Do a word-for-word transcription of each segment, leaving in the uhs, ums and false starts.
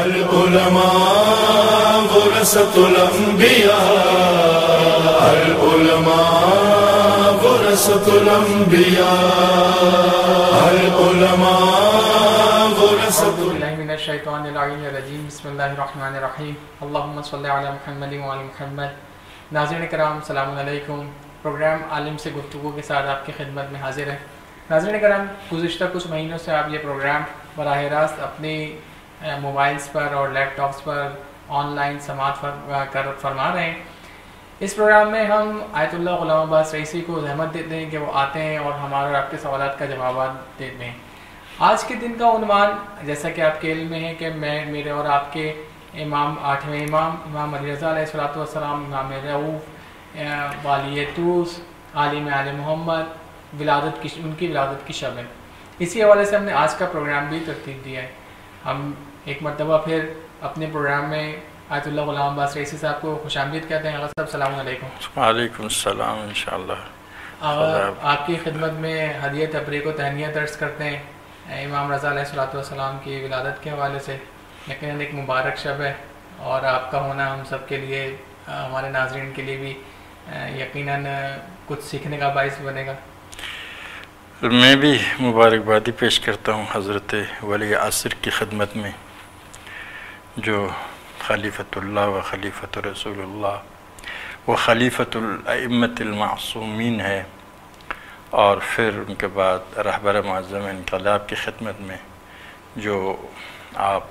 العلماء ورثۃ الانبیاء، العلماء ورثۃ الانبیاء، العلماء ورثۃ من الشیطان اللعین الرجیم۔ بسم اللہ الرحمن الرحیم۔ اللہم صلی علی محمد وعلی محمد۔ ناظرین کرام السلام علیکم۔ پروگرام عالم سے گفتگو کے ساتھ آپ کی خدمت میں حاضر ہے۔ ناظرین کرام، گزشتہ کچھ مہینوں سے آپ یہ پروگرام براہ راست اپنی موبائلز پر اور لیپ ٹاپس پر آن لائن سماعت کر فرما رہے ہیں۔ اس پروگرام میں ہم آیت اللہ غلام عباس رئیسی کو زحمت دیتے ہیں کہ وہ آتے ہیں اور ہمارے اور آپ کے سوالات کا جوابات دیتے ہیں۔ آج کے دن کا عنوان، جیسا کہ آپ کے علم میں ہے کہ میں میرے اور آپ کے امام آٹھویں امام امام علی رضا علیہ الصلوۃ والسلام، امام رؤوف، والی طوس، عالم آل محمد، ولادت کی ان کی ولادت کی شب ہے۔ اسی حوالے سے ہم نے آج کا پروگرام بھی ترتیب دیا ہے۔ ہم ایک مرتبہ پھر اپنے پروگرام میں آیت اللہ غلام عباس رئیسی صاحب کو خوش آمدید کہتے ہیں۔ آغا صاحب السلام علیکم۔ وعلیکم السلام۔ انشاءاللہ آغا آپ کی خدمت میں ہدیہ تبریک و تہنیت عرض کرتے ہیں امام رضا علیہ الصلوۃ والسلام کی ولادت کے حوالے سے۔ یقیناً ایک مبارک شب ہے اور آپ کا ہونا ہم سب کے لیے، ہمارے ناظرین کے لیے بھی یقیناً کچھ سیکھنے کا باعث بنے گا۔ میں بھی مبارکبادی پیش کرتا ہوں حضرت ولی عصر کی خدمت میں، جو خلیفۃ اللہ و خلیفۃ رسول اللہ و خلیفۃ الائمۃ المعصومین ہے، اور پھر ان کے بعد رہبر معظم انقلاب کی خدمت میں جو آپ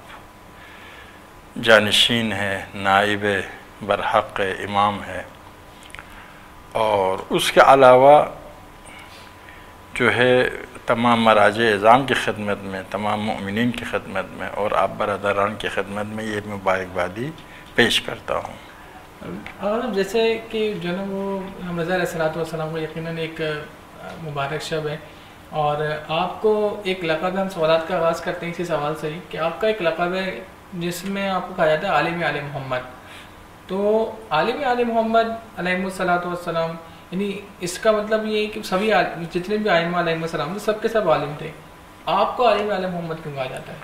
جانشین ہے، نائب برحق امام ہے، اور اس کے علاوہ جو ہے تمام مراجع اعظام کی خدمت میں، تمام مؤمنین کی خدمت میں اور آپ برادران کی خدمت میں یہ مبارکبادی پیش کرتا ہوں۔ اور جیسے کہ جو نا وہ ہم رضا علیہ الصلوۃ والسلام کو یقیناً ایک مبارک شب ہے، اور آپ کو ایک لقب ہے، ہم سوالات کا آغاز کرتے ہیں اسی سوال سے ہی کہ آپ کا ایک لقب ہے جس میں آپ کو کہا جاتا ہے عالم آل محمد۔ تو عالم آل محمد علیہ الصلوۃ والسلام، یعنی اس کا مطلب یہ ہے کہ سبھی جتنے بھی ائمہ علیہ السلام سب کے سب عالم تھے، آپ کو عالم آل محمد کیوں کہا جاتا ہے؟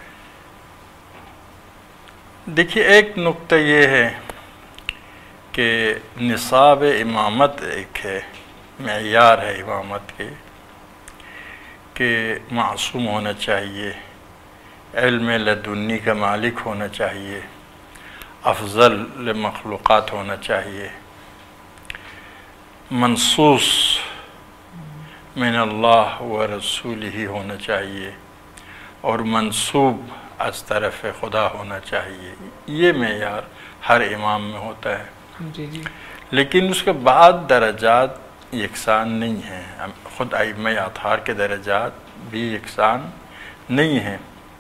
دیکھیے، ایک نقطہ یہ ہے کہ نصاب امامت ایک ہے، معیار ہے امامت کے، کہ معصوم ہونا چاہیے، علم لدنی کا مالک ہونا چاہیے، افضل مخلوقات ہونا چاہیے، منصوص من اللہ و رسول ہی ہونا چاہیے، اور منصوب از طرف خدا ہونا چاہیے۔ یہ معیار ہر امام میں ہوتا ہے، جی جی لیکن اس کے بعد درجات یکساں نہیں ہیں، خود ائمہ اطہار کے درجات بھی یکساں نہیں ہیں۔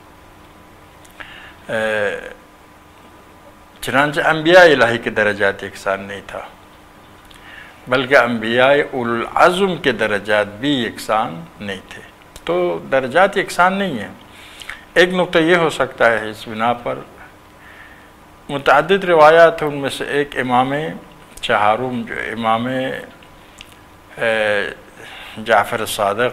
چنانچہ انبیاء الہی کے درجات یکساں نہیں تھا، بلکہ انبیاء اولو العزم کے درجات بھی یکساں نہیں تھے، تو درجات یکساں نہیں ہیں۔ ایک نقطہ یہ ہو سکتا ہے، اس بنا پر متعدد روایات ہیں، ان میں سے ایک امام چہارم جو امام جعفر صادق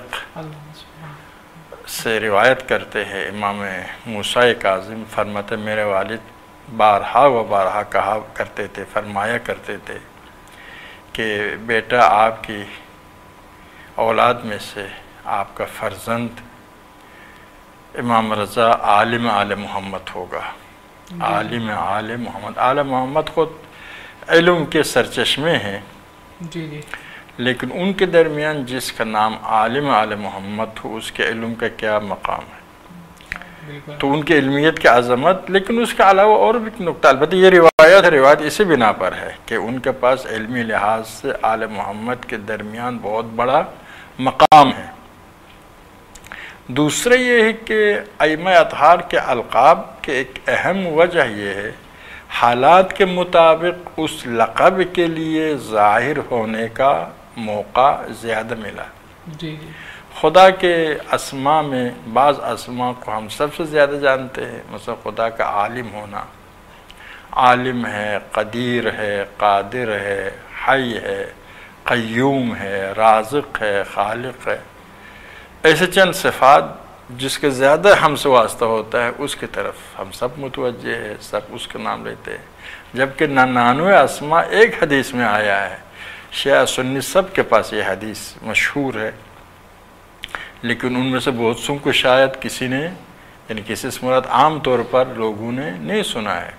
سے روایت کرتے ہیں، امام موسیٰ کاظم فرماتے میرے والد بارہا و بارہا کہا کرتے تھے، فرمایا کرتے تھے کہ بیٹا آپ کی اولاد میں سے آپ کا فرزند امام رضا عالم آل محمد ہوگا۔ عالم آل محمد، آل محمد خود علم کے سرچشمے ہیں، جی جی لیکن ان کے درمیان جس کا نام عالم آل محمد ہو، اس کے علم کا کیا مقام ہے، تو ان کی علمیت کی عظمت۔ لیکن اس کے علاوہ اور بھی نقطہ، البتہ یہ روایت ہے، روایت اسی بنا پر ہے کہ ان کے پاس علمی لحاظ سے آل محمد کے درمیان بہت بڑا مقام ہے۔ دوسرا یہ ہے کہ ائمہ اطہار کے القاب کے ایک اہم وجہ یہ ہے، حالات کے مطابق اس لقب کے لیے ظاہر ہونے کا موقع زیادہ ملا۔ جی جی خدا کے اسماء میں بعض اسماء کو ہم سب سے زیادہ جانتے ہیں، مثلا خدا کا عالم ہونا، عالم ہے، قدیر ہے، قادر ہے، حی ہے، قیوم ہے، رازق ہے، خالق ہے، ایسے چند صفات جس کے زیادہ ہم سے واسطہ ہوتا ہے اس کی طرف ہم سب متوجہ ہے، سب اس کا نام لیتے ہیں، جبکہ ننانوے اسما ایک حدیث میں آیا ہے، شیعہ سنی سب کے پاس یہ حدیث مشہور ہے، لیکن ان میں سے بہت سوں کو شاید کسی نے یعنی کسی سے مراد عام طور پر لوگوں نے نہیں سنا ہے۔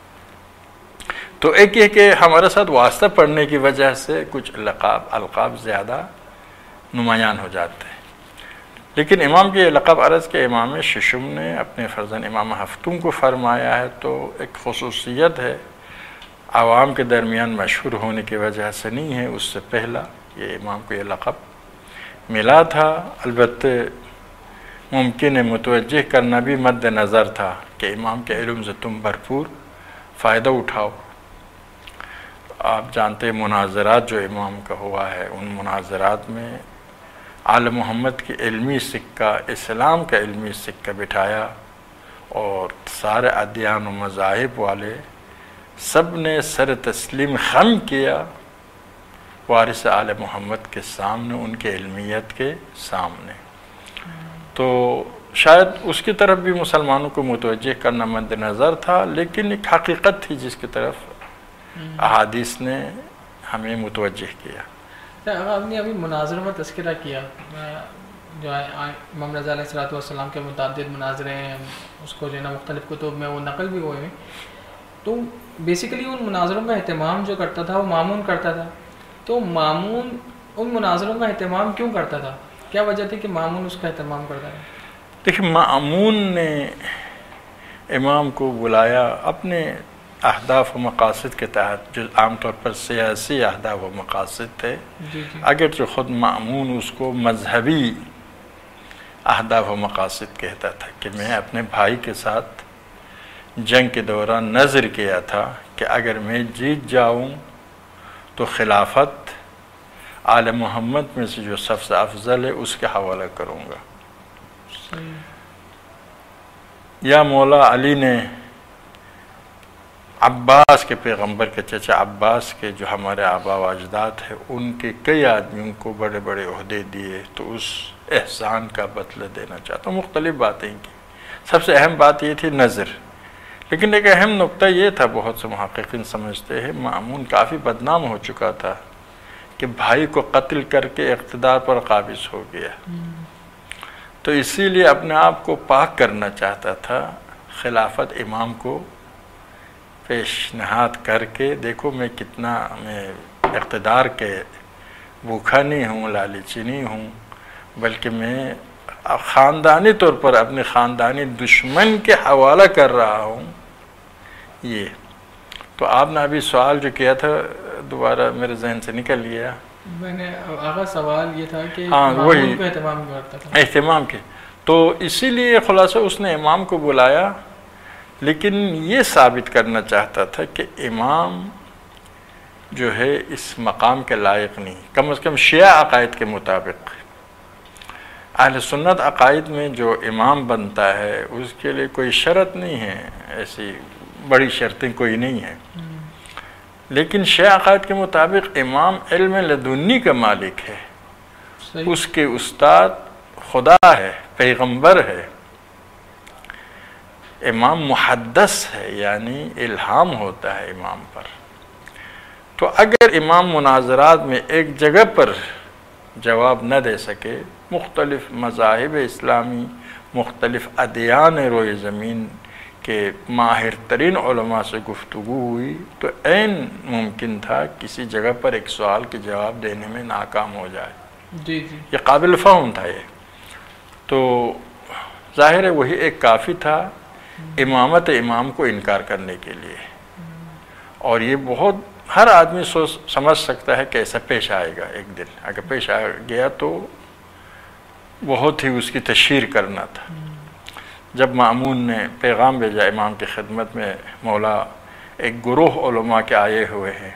تو ایک یہ کہ ہمارے ساتھ واسطہ پڑھنے کی وجہ سے کچھ لقب القاب زیادہ نمایاں ہو جاتے ہیں، لیکن امام کے یہ لقب عرض کے امام ششم نے اپنے فرزند امام ہفتم کو فرمایا ہے، تو ایک خصوصیت ہے، عوام کے درمیان مشہور ہونے کی وجہ سے نہیں ہے، اس سے پہلا یہ امام کو یہ لقب ملا تھا۔ البتہ ممکن ہے متوجہ کرنا بھی مد نظر تھا کہ امام کے علم سے تم بھرپور فائدہ اٹھاؤ۔ آپ جانتے ہیں مناظرات جو امام کا ہوا ہے، ان مناظرات میں آل محمد کی علمی سکہ، اسلام کا علمی سکہ بٹھایا، اور سارے ادیان و مذاہب والے سب نے سر تسلیم خم کیا وارث آل محمد کے سامنے، ان کے علمیت کے سامنے۔ تو شاید اس کی طرف بھی مسلمانوں کو متوجہ کرنا مد نظر تھا، لیکن ایک حقیقت تھی جس کی طرف احادیث نے ہمیں متوجہ کیا۔ آپ نے ابھی مناظروں میں تذکرہ کیا، جو امام رضا علیہ الصلوۃ والسلام کے متعدد مناظرے ہیں، اس کو جو ہے نا مختلف کتب میں وہ نقل بھی ہوئے ہیں، تو بیسیکلی ان مناظروں میں اہتمام جو کرتا تھا وہ مامون کرتا تھا، تو مامون ان مناظروں میں اہتمام کیوں کرتا تھا؟ کیا وجہ تھی کہ مامون اس کا اہتمام کرتا تھا؟ دیکھیں، مامون نے امام کو بلایا اپنے اہداف و مقاصد کے تحت، جو عام طور پر سیاسی اہداف و مقاصد تھے، جی جی اگرچہ خود مامون اس کو مذہبی اہداف و مقاصد کہتا تھا، کہ میں اپنے بھائی کے ساتھ جنگ کے دوران نظر کیا تھا کہ اگر میں جیت جاؤں تو خلافت آل محمد میں سے جو سب سے افضل ہے اس کے حوالہ کروں گا۔ یا مولا علی نے عباس کے پیغمبر کے چچا عباس کے جو ہمارے آبا و اجداد ہیں، ان کے کئی آدمیوں کو بڑے بڑے عہدے دیے، تو اس احسان کا بدلہ دینا چاہتا ہوں۔ مختلف باتیں کی، سب سے اہم بات یہ تھی نظر، لیکن ایک اہم نقطہ یہ تھا، بہت سے محققین سمجھتے ہیں مامون کافی بدنام ہو چکا تھا کہ بھائی کو قتل کر کے اقتدار پر قابض ہو گیا، تو اسی لیے اپنے آپ کو پاک کرنا چاہتا تھا، خلافت امام کو پیشنہاد کر کے، دیکھو میں کتنا میں اقتدار کے بھوکا نہیں ہوں، لالچی نہیں ہوں، بلکہ میں خاندانی طور پر اپنے خاندانی دشمن کے حوالہ کر رہا ہوں۔ یہ تو آپ نے ابھی سوال جو کیا تھا دوبارہ میرے ذہن سے نکل گیا۔ میں نے آغا سوال یہ تھا کہ ہاں وہی کو اہتمام کرتا تھا، اہتمام کے، تو اسی لیے خلاصہ اس نے امام کو بلایا، لیکن یہ ثابت کرنا چاہتا تھا کہ امام جو ہے اس مقام کے لائق نہیں، کم از کم شیعہ عقائد کے مطابق۔ اہل سنت عقائد میں جو امام بنتا ہے اس کے لیے کوئی شرط نہیں ہے، ایسی بڑی شرطیں کوئی نہیں ہیں، لیکن شیعہ عقائد کے مطابق امام علم لدنی کا مالک ہے، صحیح، اس کے استاد خدا ہے، پیغمبر ہے، امام محدث ہے، یعنی الہام ہوتا ہے امام پر۔ تو اگر امام مناظرات میں ایک جگہ پر جواب نہ دے سکے، مختلف مذاہب اسلامی، مختلف ادیان روئے زمین کے ماہر ترین علماء سے گفتگو ہوئی، تو عین ممکن تھا کسی جگہ پر ایک سوال کے جواب دینے میں ناکام ہو جائے۔ جی جی یہ قابل فہم تھا یہ، تو ظاہر ہے وہی ایک کافی تھا امامت امام کو انکار کرنے کے لیے، اور یہ بہت ہر آدمی سوچ سمجھ سکتا ہے کہ ایسا پیش آئے گا ایک دن، اگر پیش آ گیا تو بہت ہی اس کی تشہیر کرنا تھا۔ جب مامون نے پیغام بھیجا امام کی خدمت میں، مولا ایک گروہ علماء کے آئے ہوئے ہیں،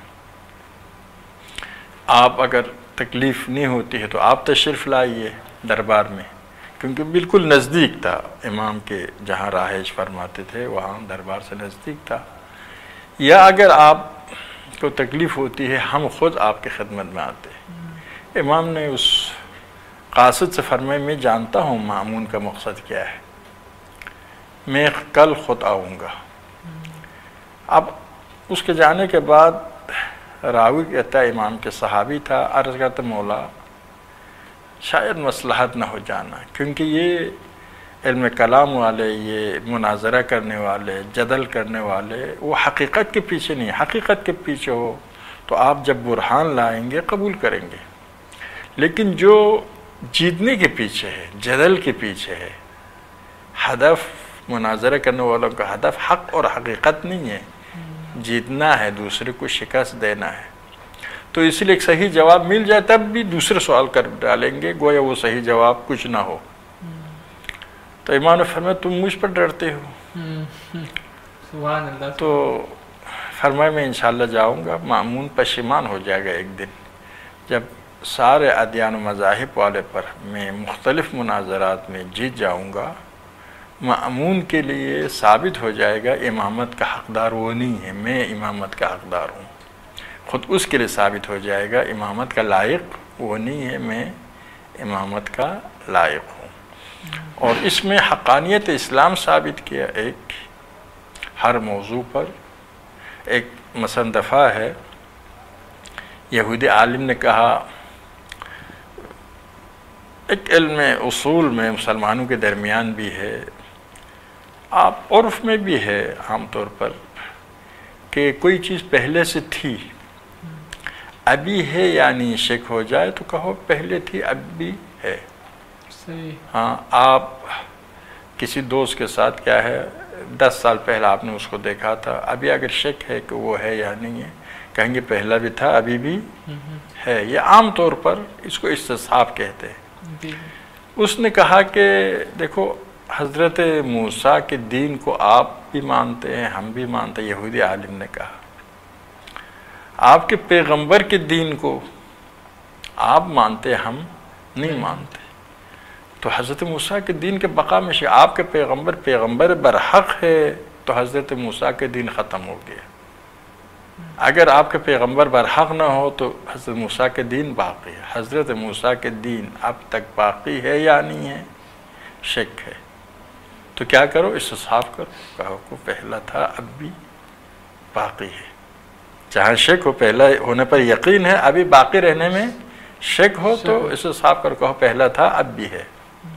آپ اگر تکلیف نہیں ہوتی ہے تو آپ تشریف لائیے دربار میں، کیونکہ بالکل نزدیک تھا امام کے جہاں رہائش فرماتے تھے، وہاں دربار سے نزدیک تھا، یا اگر آپ کو تکلیف ہوتی ہے ہم خود آپ کی خدمت میں آتے ہیں۔ امام نے اس قاصد سے فرمائے میں جانتا ہوں مامون کا مقصد کیا ہے، میں کل خود آؤں گا۔ اب اس کے جانے کے بعد راوی کہتا ہے امام کے صحابی تھا، عرض کرتا مولا شاید مصلحت نہ ہو جانا، کیونکہ یہ علم کلام والے، یہ مناظرہ کرنے والے، جدل کرنے والے وہ حقیقت کے پیچھے نہیں، حقیقت کے پیچھے ہو تو آپ جب برہان لائیں گے قبول کریں گے، لیکن جو جیتنے کے پیچھے ہے، جدل کے پیچھے ہے، ہدف مناظرہ کرنے والوں کا ہدف حق اور حقیقت نہیں ہے، جیتنا ہے، دوسرے کو شکست دینا ہے، تو اس لیے ایک صحیح جواب مل جائے تب بھی دوسرے سوال کر ڈالیں گے، گویا وہ صحیح جواب کچھ نہ ہو۔ تو امام نے فرمایا تم مجھ پر ڈرتے ہو؟ سبحان اللہ۔ تو فرمایا میں انشاءاللہ جاؤں گا، مامون پشیمان ہو جائے گا ایک دن، جب سارے ادیان و مذاہب والے پر میں مختلف مناظرات میں جیت جاؤں گا، مامون کے لیے ثابت ہو جائے گا امامت کا حقدار وہ نہیں ہے، میں امامت کا حقدار ہوں، خود اس کے لیے ثابت ہو جائے گا امامت کا لائق وہ نہیں ہے، میں امامت کا لائق ہوں۔ اور اس میں حقانیت اسلام ثابت کیا ایک ہر موضوع پر۔ ایک مثلا دفعہ ہے یہودی عالم نے کہا، ایک علم اصول میں مسلمانوں کے درمیان بھی ہے، آپ عرف میں بھی ہے عام طور پر، کہ کوئی چیز پہلے سے تھی ابھی ہے یعنی شک ہو جائے تو کہو پہلے تھی اب بھی ہے۔ ہاں، آپ کسی دوست کے ساتھ کیا ہے دس سال پہلے آپ نے اس کو دیکھا تھا، ابھی اگر شک ہے کہ وہ ہے یا نہیں ہے، کہیں گے پہلا بھی تھا ابھی بھی ہے۔ یہ عام طور پر اس کو استصحاب کہتے ہیں۔ اس نے کہا کہ دیکھو حضرت موسیٰ کے دین کو آپ بھی مانتے ہیں ہم بھی مانتے ہیں، یہودی عالم نے کہا آپ کے پیغمبر کے دین کو آپ مانتے ہم نہیں مانتے، تو حضرت موسیٰ کے دین کے بقا میں سے آپ کے پیغمبر پیغمبر برحق ہے تو حضرت موسیٰ کے دین ختم ہو گیا، اگر آپ کے پیغمبر برحق نہ ہو تو حضرت موسیٰ کے دین باقی ہے۔ حضرت موسیٰ کے دین اب تک باقی ہے یا نہیں ہے، شک ہے، تو کیا کرو استصحاب کرو، کہو کو پہلا تھا اب بھی باقی ہے، جہاں شک ہو پہلا ہونے پر یقین ہے، ابھی باقی رہنے میں شک ہو تو استصحاب کرو، کہو پہلا تھا اب بھی ہے۔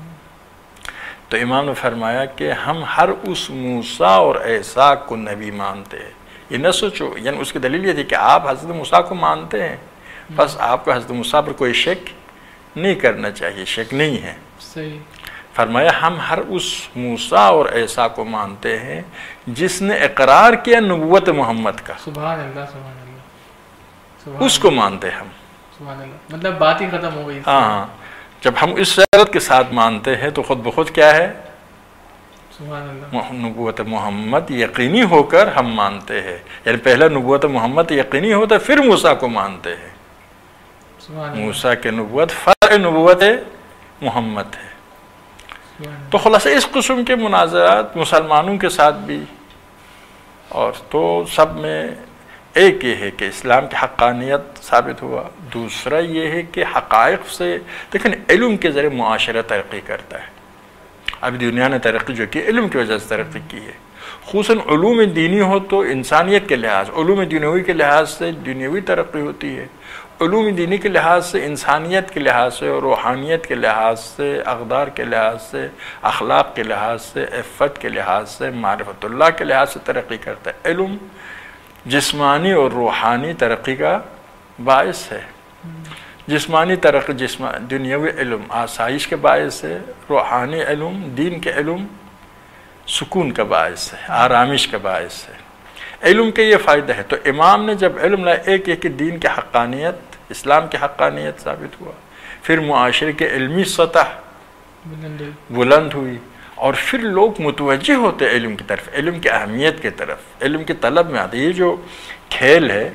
تو امام نے فرمایا کہ ہم ہر اس موسیٰ اور عیسیٰ کو نبی مانتے ہیں، یہ نہ سوچو، یعنی اس کی دلیل یہ تھی کہ آپ حضرت موسیٰ کو مانتے ہیں، بس آپ کو حضرت موسیٰ پر کوئی شک نہیں کرنا چاہیے، شک نہیں ہے۔ صحیح۔ فرمایا ہم ہر اس موسیٰ اور عیسیٰ کو مانتے ہیں جس نے اقرار کیا نبوت محمد کا، سبحان اللہ سبحان اللہ سبحان اس کو مانتے ہم۔ سبحان اللہ، مطلب بات ہی ختم ہو گئی۔ ہاں ہاں، جب ہم اس شرط کے ساتھ مانتے ہیں تو خود بخود کیا ہے، سبحان اللہ، نبوت محمد یقینی ہو کر ہم مانتے ہیں، یعنی پہلا نبوت محمد یقینی ہوتا ہے پھر موسیٰ کو مانتے ہیں، سبحان اللہ، موسیٰ کے نبوت فرع نبوت محمد ہے۔ سبحان اللہ۔ تو خلاصہ اس قسم کے مناظرات مسلمانوں کے ساتھ بھی، اور تو سب میں ایک یہ ہے کہ اسلام کی حقانیت ثابت ہوا، دوسرا یہ ہے کہ حقائق سے دیکھیں علم کے ذریعے معاشرہ ترقی کرتا ہے۔ اب دنیا نے ترقی جو کی علم کی وجہ سے ترقی کی ہے، خصوصاً علوم دینی ہو تو انسانیت کے لحاظ، علوم دنیوی کے لحاظ سے دنیوی ترقی ہوتی ہے، علوم دینی کے لحاظ سے انسانیت کے لحاظ سے، روحانیت کے لحاظ سے، اقدار کے لحاظ سے، اخلاق کے لحاظ سے، عفت کے لحاظ سے، معرفت اللہ کے لحاظ سے ترقی کرتا ہے۔ علم جسمانی اور روحانی ترقی کا باعث ہے۔ جسمانی ترقی جسم دنیاوی علم آسائش کے باعث ہے، روحانی علم دین کے علم سکون کا باعث ہے، آرامش کا باعث ہے۔ علم کے یہ فائدہ ہے، تو امام نے جب علم لائے ایک ایک دین کی حقانیت، اسلام کی حقانیت ثابت ہوا، پھر معاشرے کے علمی سطح بلند ہوئی، اور پھر لوگ متوجہ ہوتے علم کی طرف، علم کی اہمیت کی طرف، علم کی طلب میں آتے۔ یہ جو کھیل ہے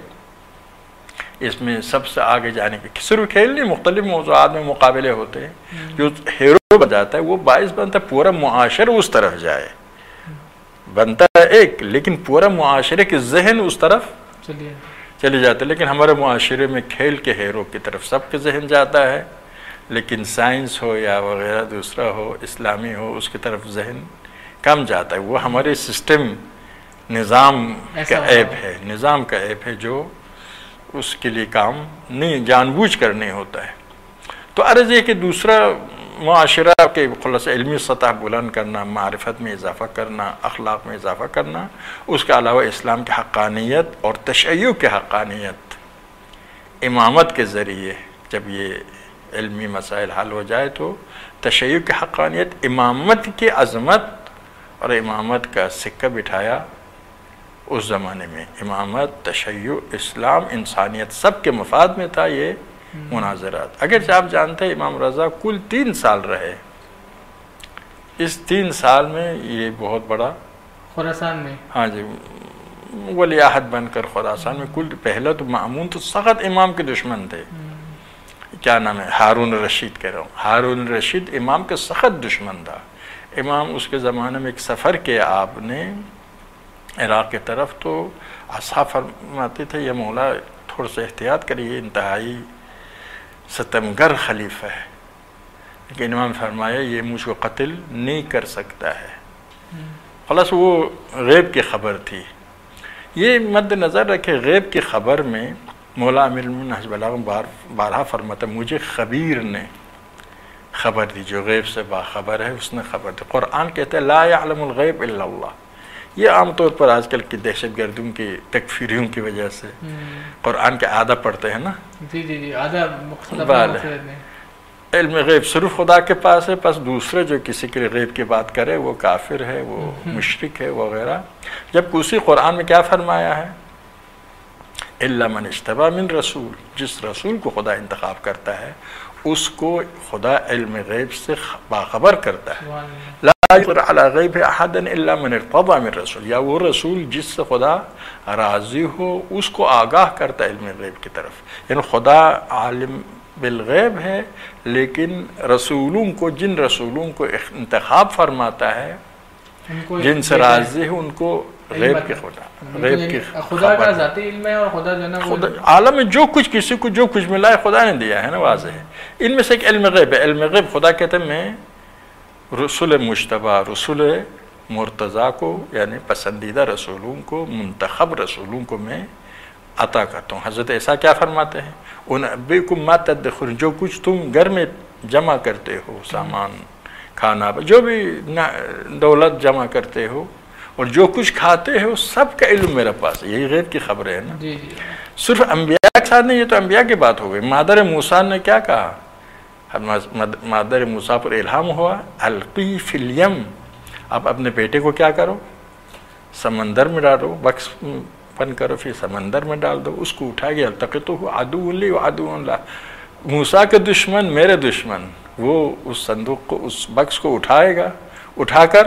اس میں سب سے آگے جانے کے، صرف کھیل نہیں، مختلف موضوعات میں مقابلے ہوتے ہیں، جو ہیرو بن جاتا ہے وہ باعث بنتا ہے پورا معاشرہ اس طرف جائے، بنتا ہے ایک، لیکن پورا معاشرے کے ذہن اس طرف چلے جاتے ہیں۔ لیکن ہمارے معاشرے میں کھیل کے ہیرو کی طرف سب کے ذہن جاتا ہے، لیکن سائنس ہو یا وغیرہ دوسرا ہو، اسلامی ہو، اس کی طرف ذہن کم جاتا ہے. وہ ہمارے سسٹم نظام کا عیب ہے، نظام کا عیب ہے جو اس کے لیے کام نہیں جان بوجھ کر نہیں ہوتا ہے. تو عرض یہ کہ دوسرا معاشرہ کے خلاص علمی سطح بلند کرنا، معرفت میں اضافہ کرنا، اخلاق میں اضافہ کرنا، اس کے علاوہ اسلام کی حقانیت اور تشیع کی حقانیت امامت کے ذریعے جب یہ علمی مسائل حل ہو جائے تو تشیع کی حقانیت، امامت کی عظمت اور امامت کا سکہ بٹھایا اس زمانے میں. امامت، تشیع، اسلام، انسانیت سب کے مفاد میں تھا یہ مناظرات. اگرچہ آپ جانتے ہیں امام رضا کل تین سال رہے. اس تین سال میں یہ بہت بڑا خراسان میں ہاں جی ولی عہد بن کر خراسان میں کل پہلا تو مأمون تو سخت امام کے دشمن تھے. کیا نام ہے؟ ہارون رشید کہہ رہا ہوں. ہارون رشید امام کے سخت دشمن تھا. امام اس کے زمانے میں ایک سفر کیا آپ نے عراق کی طرف، تو اصحاب فرماتے تھے یہ مولا تھوڑا سا احتیاط کریے، انتہائی ستمگر خلیفہ ہے. لیکن امام فرمایا یہ مجھ کو قتل نہیں کر سکتا ہے. خلاص وہ غیب کی خبر تھی. یہ مد نظر رکھے غیب کی خبر میں مولا امیر المومنین نہج البلاغہ بار بارہا فرماتا مجھے خبیر نے خبر دی، جو غیب سے باخبر ہے اس نے خبر دی. قرآن کہتا ہے لا یعلم الغیب الا اللہ. یہ عام طور پر آج کل کی دہشت گردوں کی تکفیریوں کی وجہ سے قرآن کے آدھا پڑھتے ہیں نا. جی جی جی آدھا مختلف علم غیب صرف خدا کے پاس ہے، پس دوسرے جو کسی کے غیب کی بات کرے وہ کافر ہے، وہ مشرک ہے وغیرہ. جبکہ اسی قرآن میں کیا فرمایا ہے؟ الا من اجتبی من رسول، جس رسول کو خدا انتخاب کرتا ہے اس کو خدا علم غیب سے باخبر کرتا ہے. لا يطلع على غیب احد الا من ارتضى من رسول، یا وہ رسول جس سے خدا راضی ہو اس کو آگاہ کرتا ہے علم غیب کی طرف. یعنی خدا عالم بالغیب ہے، لیکن رسولوں کو جن رسولوں کو انتخاب فرماتا ہے جن سے راضی ہے ان کو غیب کے خدا غیب کی خدا کا ذاتی علم ہے، اور خدا جو ہے نا خدا عالم میں جو کچھ کسی کو جو کچھ ملا ہے خدا نے دیا ہے نا، واضح ہے. ان میں سے ایک علم غیب ہے. علم غیب خدا کہتے ہیں میں رسول مجتبی، رسول مرتضیٰ کو یعنی پسندیدہ رسولوں کو، منتخب رسولوں کو میں عطا کرتا ہوں. حضرت عیسیٰ کیا فرماتے ہیں؟ انبئکم ما تدخرون، جو کچھ تم گھر میں جمع کرتے ہو، سامان، کھانا، جو بھی دولت جمع کرتے ہو اور جو کچھ کھاتے ہو، سب کا علم میرے پاس ہے. یہی غیب کی خبریں ہیں نا. جی جی صرف انبیاء کے ساتھ نہیں، یہ تو انبیاء کی بات ہو گئی. مادر موسیٰ نے کیا کہا؟ مادر موسیٰ پر الہام ہوا القی فی الیم، آپ اپنے بیٹے کو کیا کرو؟ سمندر میں ڈالو، بکس پن کرو، پھر سمندر میں ڈال دو. اس کو اٹھا گیا التقطہ عدو لی وعدو لا، موسیٰ کے دشمن میرے دشمن، وہ اس صندوق کو، اس بکس کو اٹھائے گا، اٹھا کر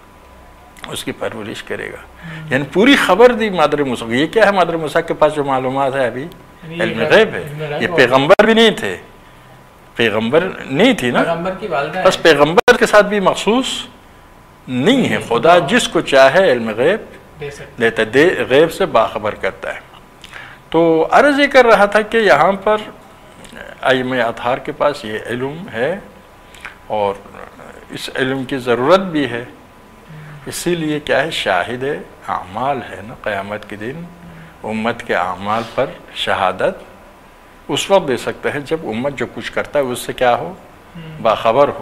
اس کی پرورش کرے گا. یعنی پوری خبر دی مادر موسیٰ کو. یہ کیا ہے مادر موسیٰ کے پاس جو معلومات ہے ابھی؟ علم غیب ہے. یہ پیغمبر بھی نہیں تھے، پیغمبر نہیں تھی نا، پیغمبر کی والدہ بس پیغمبر کے ساتھ بھی مخصوص نہیں ہے. خدا جس کو چاہے علم غیب دیتا ہے، غیب سے باخبر کرتا ہے. تو عرض یہ کر رہا تھا کہ یہاں پر ائمہ اطہار کے پاس یہ علم ہے اور اس علم کی ضرورت بھی ہے. اسی لیے کیا ہے؟ شاہد اعمال ہے نا. قیامت کے دن امت کے اعمال پر شہادت اس وقت دے سکتا ہے جب امت جو کچھ کرتا ہے اس سے کیا ہو؟ باخبر ہو.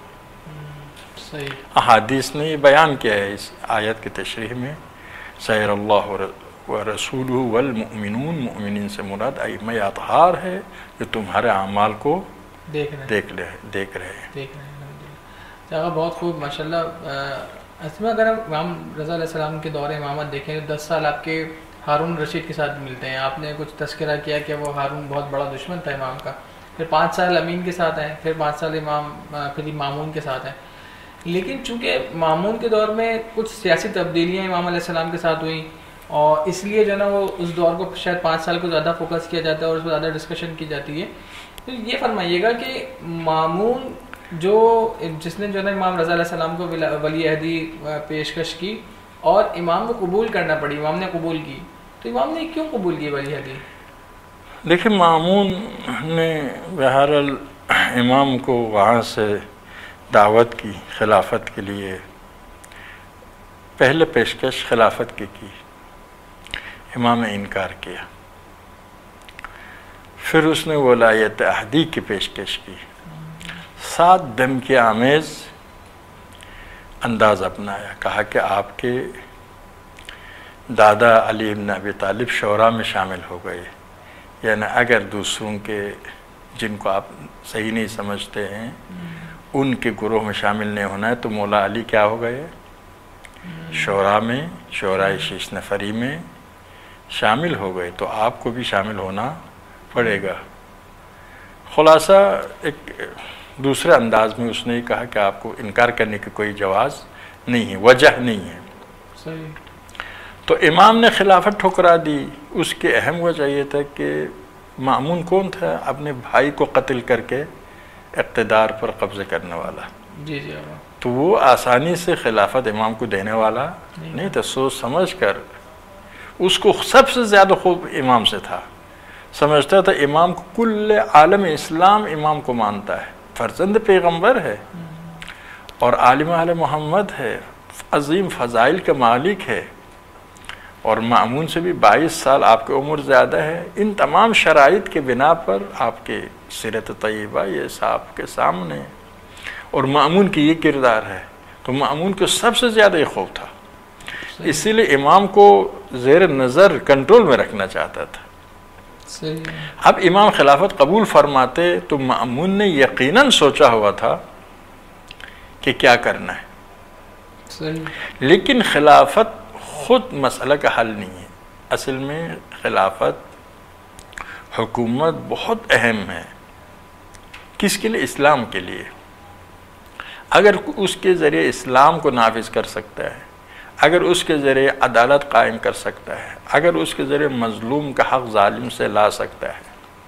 احادیث نے یہ بیان کیا ہے اس آیت کی تشریح میں، سیر اللہ ورسولہ والمؤمنون، مؤمنین سے مراد ائمہ اطہار ہے جو تمہارے اعمال کو دیکھ رہے دیکھ لے دیکھ رہے ہیں. چاہا بہت خوب ماشاءاللہ. اسما اگر ہم امام رضا علیہ السلام کے دور امامت دیکھیں تو دس سال آپ کے ہارون رشید کے ساتھ ملتے ہیں. آپ نے کچھ تذکرہ کیا کہ وہ ہارون بہت بڑا دشمن تھا امام کا. پھر پانچ سال امین کے ساتھ ہیں، پھر پانچ سال امام پھر مامون کے ساتھ ہیں. لیکن چونکہ مامون کے دور میں کچھ سیاسی تبدیلیاں امام علیہ السلام کے ساتھ ہوئیں، اور اس لیے جو ہے نا وہ اس دور کو شاید پانچ سال کو زیادہ فوکس کیا جاتا ہے اور اس پر زیادہ ڈسکشن کی جاتی ہے. تو یہ فرمائیے گا کہ مامون جو جس نے جو ہے نا امام رضا علیہ السلام کو ولی عہدی پیشکش کی اور امام کو قبول کرنا پڑی، امام نے قبول کی، تو امام نے کیوں قبول کی ولی عہدی؟ دیکھیں مامون نے بہرحال امام کو وہاں سے دعوت کی خلافت کے لیے، پہلے پیشکش خلافت کی کی، امام نے انکار کیا، پھر اس نے ولایت عہدی کی پیشکش کی، سات دھمکی آمیز انداز اپنایا، کہا کہ آپ کے دادا علی بن ابی طالب شورا میں شامل ہو گئے، یعنی اگر دوسروں کے جن کو آپ صحیح نہیں سمجھتے ہیں ان کے گروہ میں شامل نہیں ہونا ہے تو مولا علی کیا ہو گئے؟ شورا میں، شورائے شیش نفری میں شامل ہو گئے، تو آپ کو بھی شامل ہونا پڑے گا۔ خلاصہ ایک دوسرے انداز میں اس نے کہا کہ آپ کو انکار کرنے کی کوئی جواز نہیں ہے، وجہ نہیں ہے۔ صحیح۔ تو امام نے خلافت ٹھکرا دی۔ اس کی اہم وجہ یہ تھا کہ مأمون کون تھا؟ اپنے بھائی کو قتل کر کے اقتدار پر قبضے کرنے والا، جی جی تو وہ آسانی سے خلافت امام کو دینے والا نہیں تھا۔ سوچ سمجھ کر اس کو سب سے زیادہ خوب امام سے تھا، سمجھتا تھا امام کو کل عالم اسلام امام کو مانتا ہے، فرزند پیغمبر ہے اور عالم اہل محمد ہے، عظیم فضائل کا مالک ہے، اور مأمون سے بھی بائیس سال آپ کی عمر زیادہ ہے۔ ان تمام شرائط کے بنا پر آپ کے سیرت طیبہ یہ صاحب کے سامنے، اور مأمون کی یہ کردار ہے، تو مأمون کو سب سے زیادہ یہ خوف تھا، اسی لیے امام کو زیر نظر کنٹرول میں رکھنا چاہتا تھا۔ اب امام خلافت قبول فرماتے تو مأمون نے یقیناً سوچا ہوا تھا کہ کیا کرنا ہے، لیکن خلافت خود مسئلہ کا حل نہیں ہے۔ اصل میں خلافت حکومت بہت اہم ہے، کس کے لیے؟ اسلام کے لیے۔ اگر اس کے ذریعے اسلام کو نافذ کر سکتا ہے، اگر اس کے ذریعے عدالت قائم کر سکتا ہے، اگر اس کے ذریعے مظلوم کا حق ظالم سے لا سکتا ہے،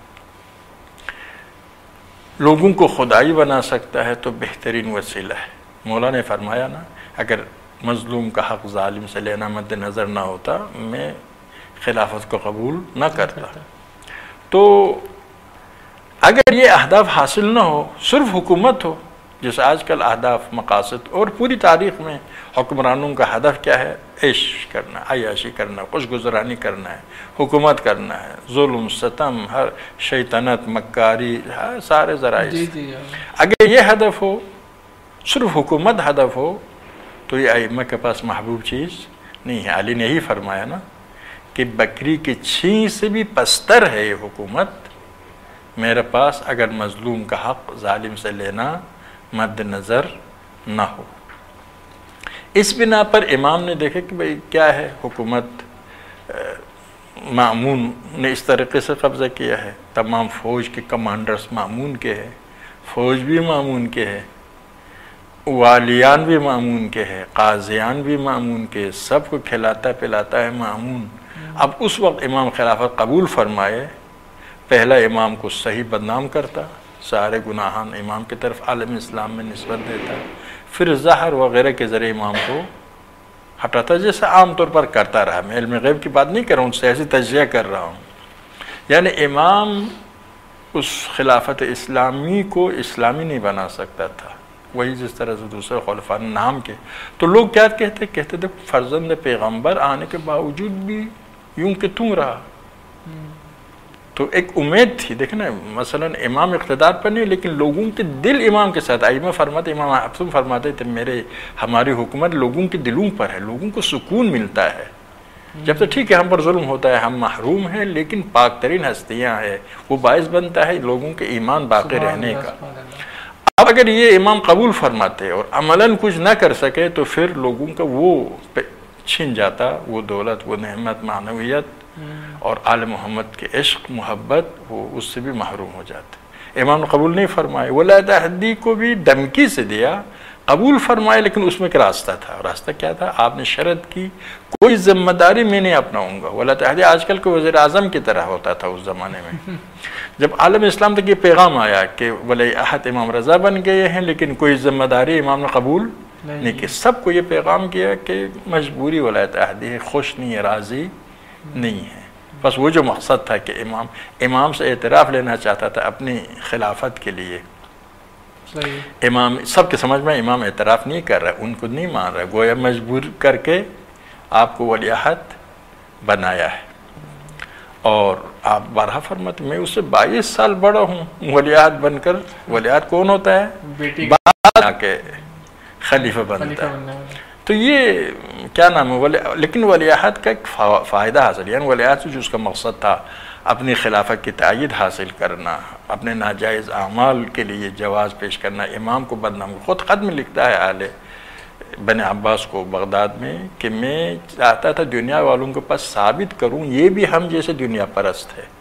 لوگوں کو خدائی بنا سکتا ہے، تو بہترین وسیلہ ہے۔ مولا نے فرمایا نا، اگر مظلوم کا حق ظالم سے لینا مد نظر نہ ہوتا میں خلافت کو قبول نہ کرتا۔ تو اگر یہ اہداف حاصل نہ ہو، صرف حکومت ہو، جیسے آج کل اہداف مقاصد اور پوری تاریخ میں حکمرانوں کا ہدف کیا ہے؟ عیش کرنا، عیاشی کرنا، خوش گزرانی کرنا ہے، حکومت کرنا ہے، ظلم ستم، ہر شیطنت، مکاری، سارے ذرائع۔ اگر یہ ہدف ہو، صرف حکومت ہدف ہو، تو یہ ائمہ کے پاس محبوب چیز نہیں ہے۔ علی نے یہی فرمایا نا کہ بکری کی چھین سے بھی پستر ہے یہ حکومت میرے پاس، اگر مظلوم کا حق ظالم سے لینا مد نظر نہ ہو۔ اس بنا پر امام نے دیکھا کہ بھئی کیا ہے، حکومت مأمون نے اس طریقے سے قبضہ کیا ہے، تمام فوج کے کمانڈرز مأمون کے ہیں، فوج بھی مأمون کے ہے، والیان بھی مأمون کے ہے، قاضیان بھی مأمون کے، سب کو کھلاتا پلاتا ہے مأمون۔ اب اس وقت امام خلافت قبول فرمائے، پہلا امام کو صحیح بدنام کرتا، سارے گناہان امام کی طرف عالم اسلام میں نسبت دیتا، پھر زہر وغیرہ کے ذریعے امام کو ہٹاتا، جیسے عام طور پر کرتا رہا۔ میں علم غیب کی بات نہیں کر رہا ہوں، سیاسی تجزیہ کر رہا ہوں۔ یعنی امام اس خلافت اسلامی کو اسلامی نہیں بنا سکتا تھا، وہی جس طرح سے دوسرے خلفاء نام کے۔ تو لوگ کیا کہتے کہتے تھے فرزند پیغمبر آنے کے باوجود بھی یوں کہ تم رہا، تو ایک امید تھی۔ دیکھنا مثلا امام اقتدار پر نہیں، لیکن لوگوں کے دل امام کے ساتھ، ائمہ فرماتے، امام حفظ فرماتے تھے میرے ہماری حکومت لوگوں کے دلوں پر ہے، لوگوں کو سکون ملتا ہے۔ جب تو ٹھیک ہے ہم پر ظلم ہوتا ہے، ہم محروم ہیں، لیکن پاک ترین ہستیاں ہیں، وہ باعث بنتا ہے لوگوں کے ایمان باقی رہنے کا۔ اب اگر یہ امام قبول فرماتے اور عملاً کچھ نہ کر سکے تو پھر لوگوں کا وہ چھن جاتا، وہ دولت، وہ نعمت، معنویت اور آل محمد کے عشق، محبت، وہ اس سے بھی محروم ہو جاتے۔ امام نے قبول نہیں فرمائے، ولایت عہدی کو بھی دھمکی سے دیا، قبول فرمائے، لیکن اس میں ایک راستہ تھا۔ راستہ کیا تھا؟ آپ نے شرط کی کوئی ذمہ داری میں نہیں اپناؤں گا۔ ولایت عہدی آج کل کے وزیر اعظم کی طرح ہوتا تھا اس زمانے میں۔ جب عالم اسلام تک یہ پیغام آیا کہ ولی عہد امام رضا بن گئے ہیں، لیکن کوئی ذمہ داری امام نے قبول نہیں کی، سب کو یہ پیغام کیا کہ مجبوری ولایت عہدی ہے، خوش نہیں ہے، راضی نہیں ہے۔ بس وہ جو مقصد تھا کہ امام امام سے اعتراف لینا چاہتا تھا اپنی خلافت کے لیے، صحیح. امام سب کے سمجھ میں امام اعتراف نہیں کر رہا ہے، ان کو نہیں مان رہا ہے، گویا مجبور کر کے آپ کو ولی عہد بنایا ہے. اور آپ بارہا فرماتے میں اس سے بائیس سال بڑا ہوں، ولی عہد بن کر. ولی عہد کون ہوتا ہے؟ بیٹی بعد آ کے خلیفہ بنتا ہے. تو یہ کیا نام ہے ولی، لیکن ولی عہد کا ایک فائدہ حاصل، یعنی ولی عہد سے جو اس کا مقصد تھا اپنی خلافت کی تائید حاصل کرنا، اپنے ناجائز اعمال کے لیے جواز پیش کرنا، امام کو بدنام. خود خط میں لکھتا ہے آل بن عباس کو بغداد میں کہ میں چاہتا تھا دنیا والوں کے پاس ثابت کروں یہ بھی ہم جیسے دنیا پرست ہے.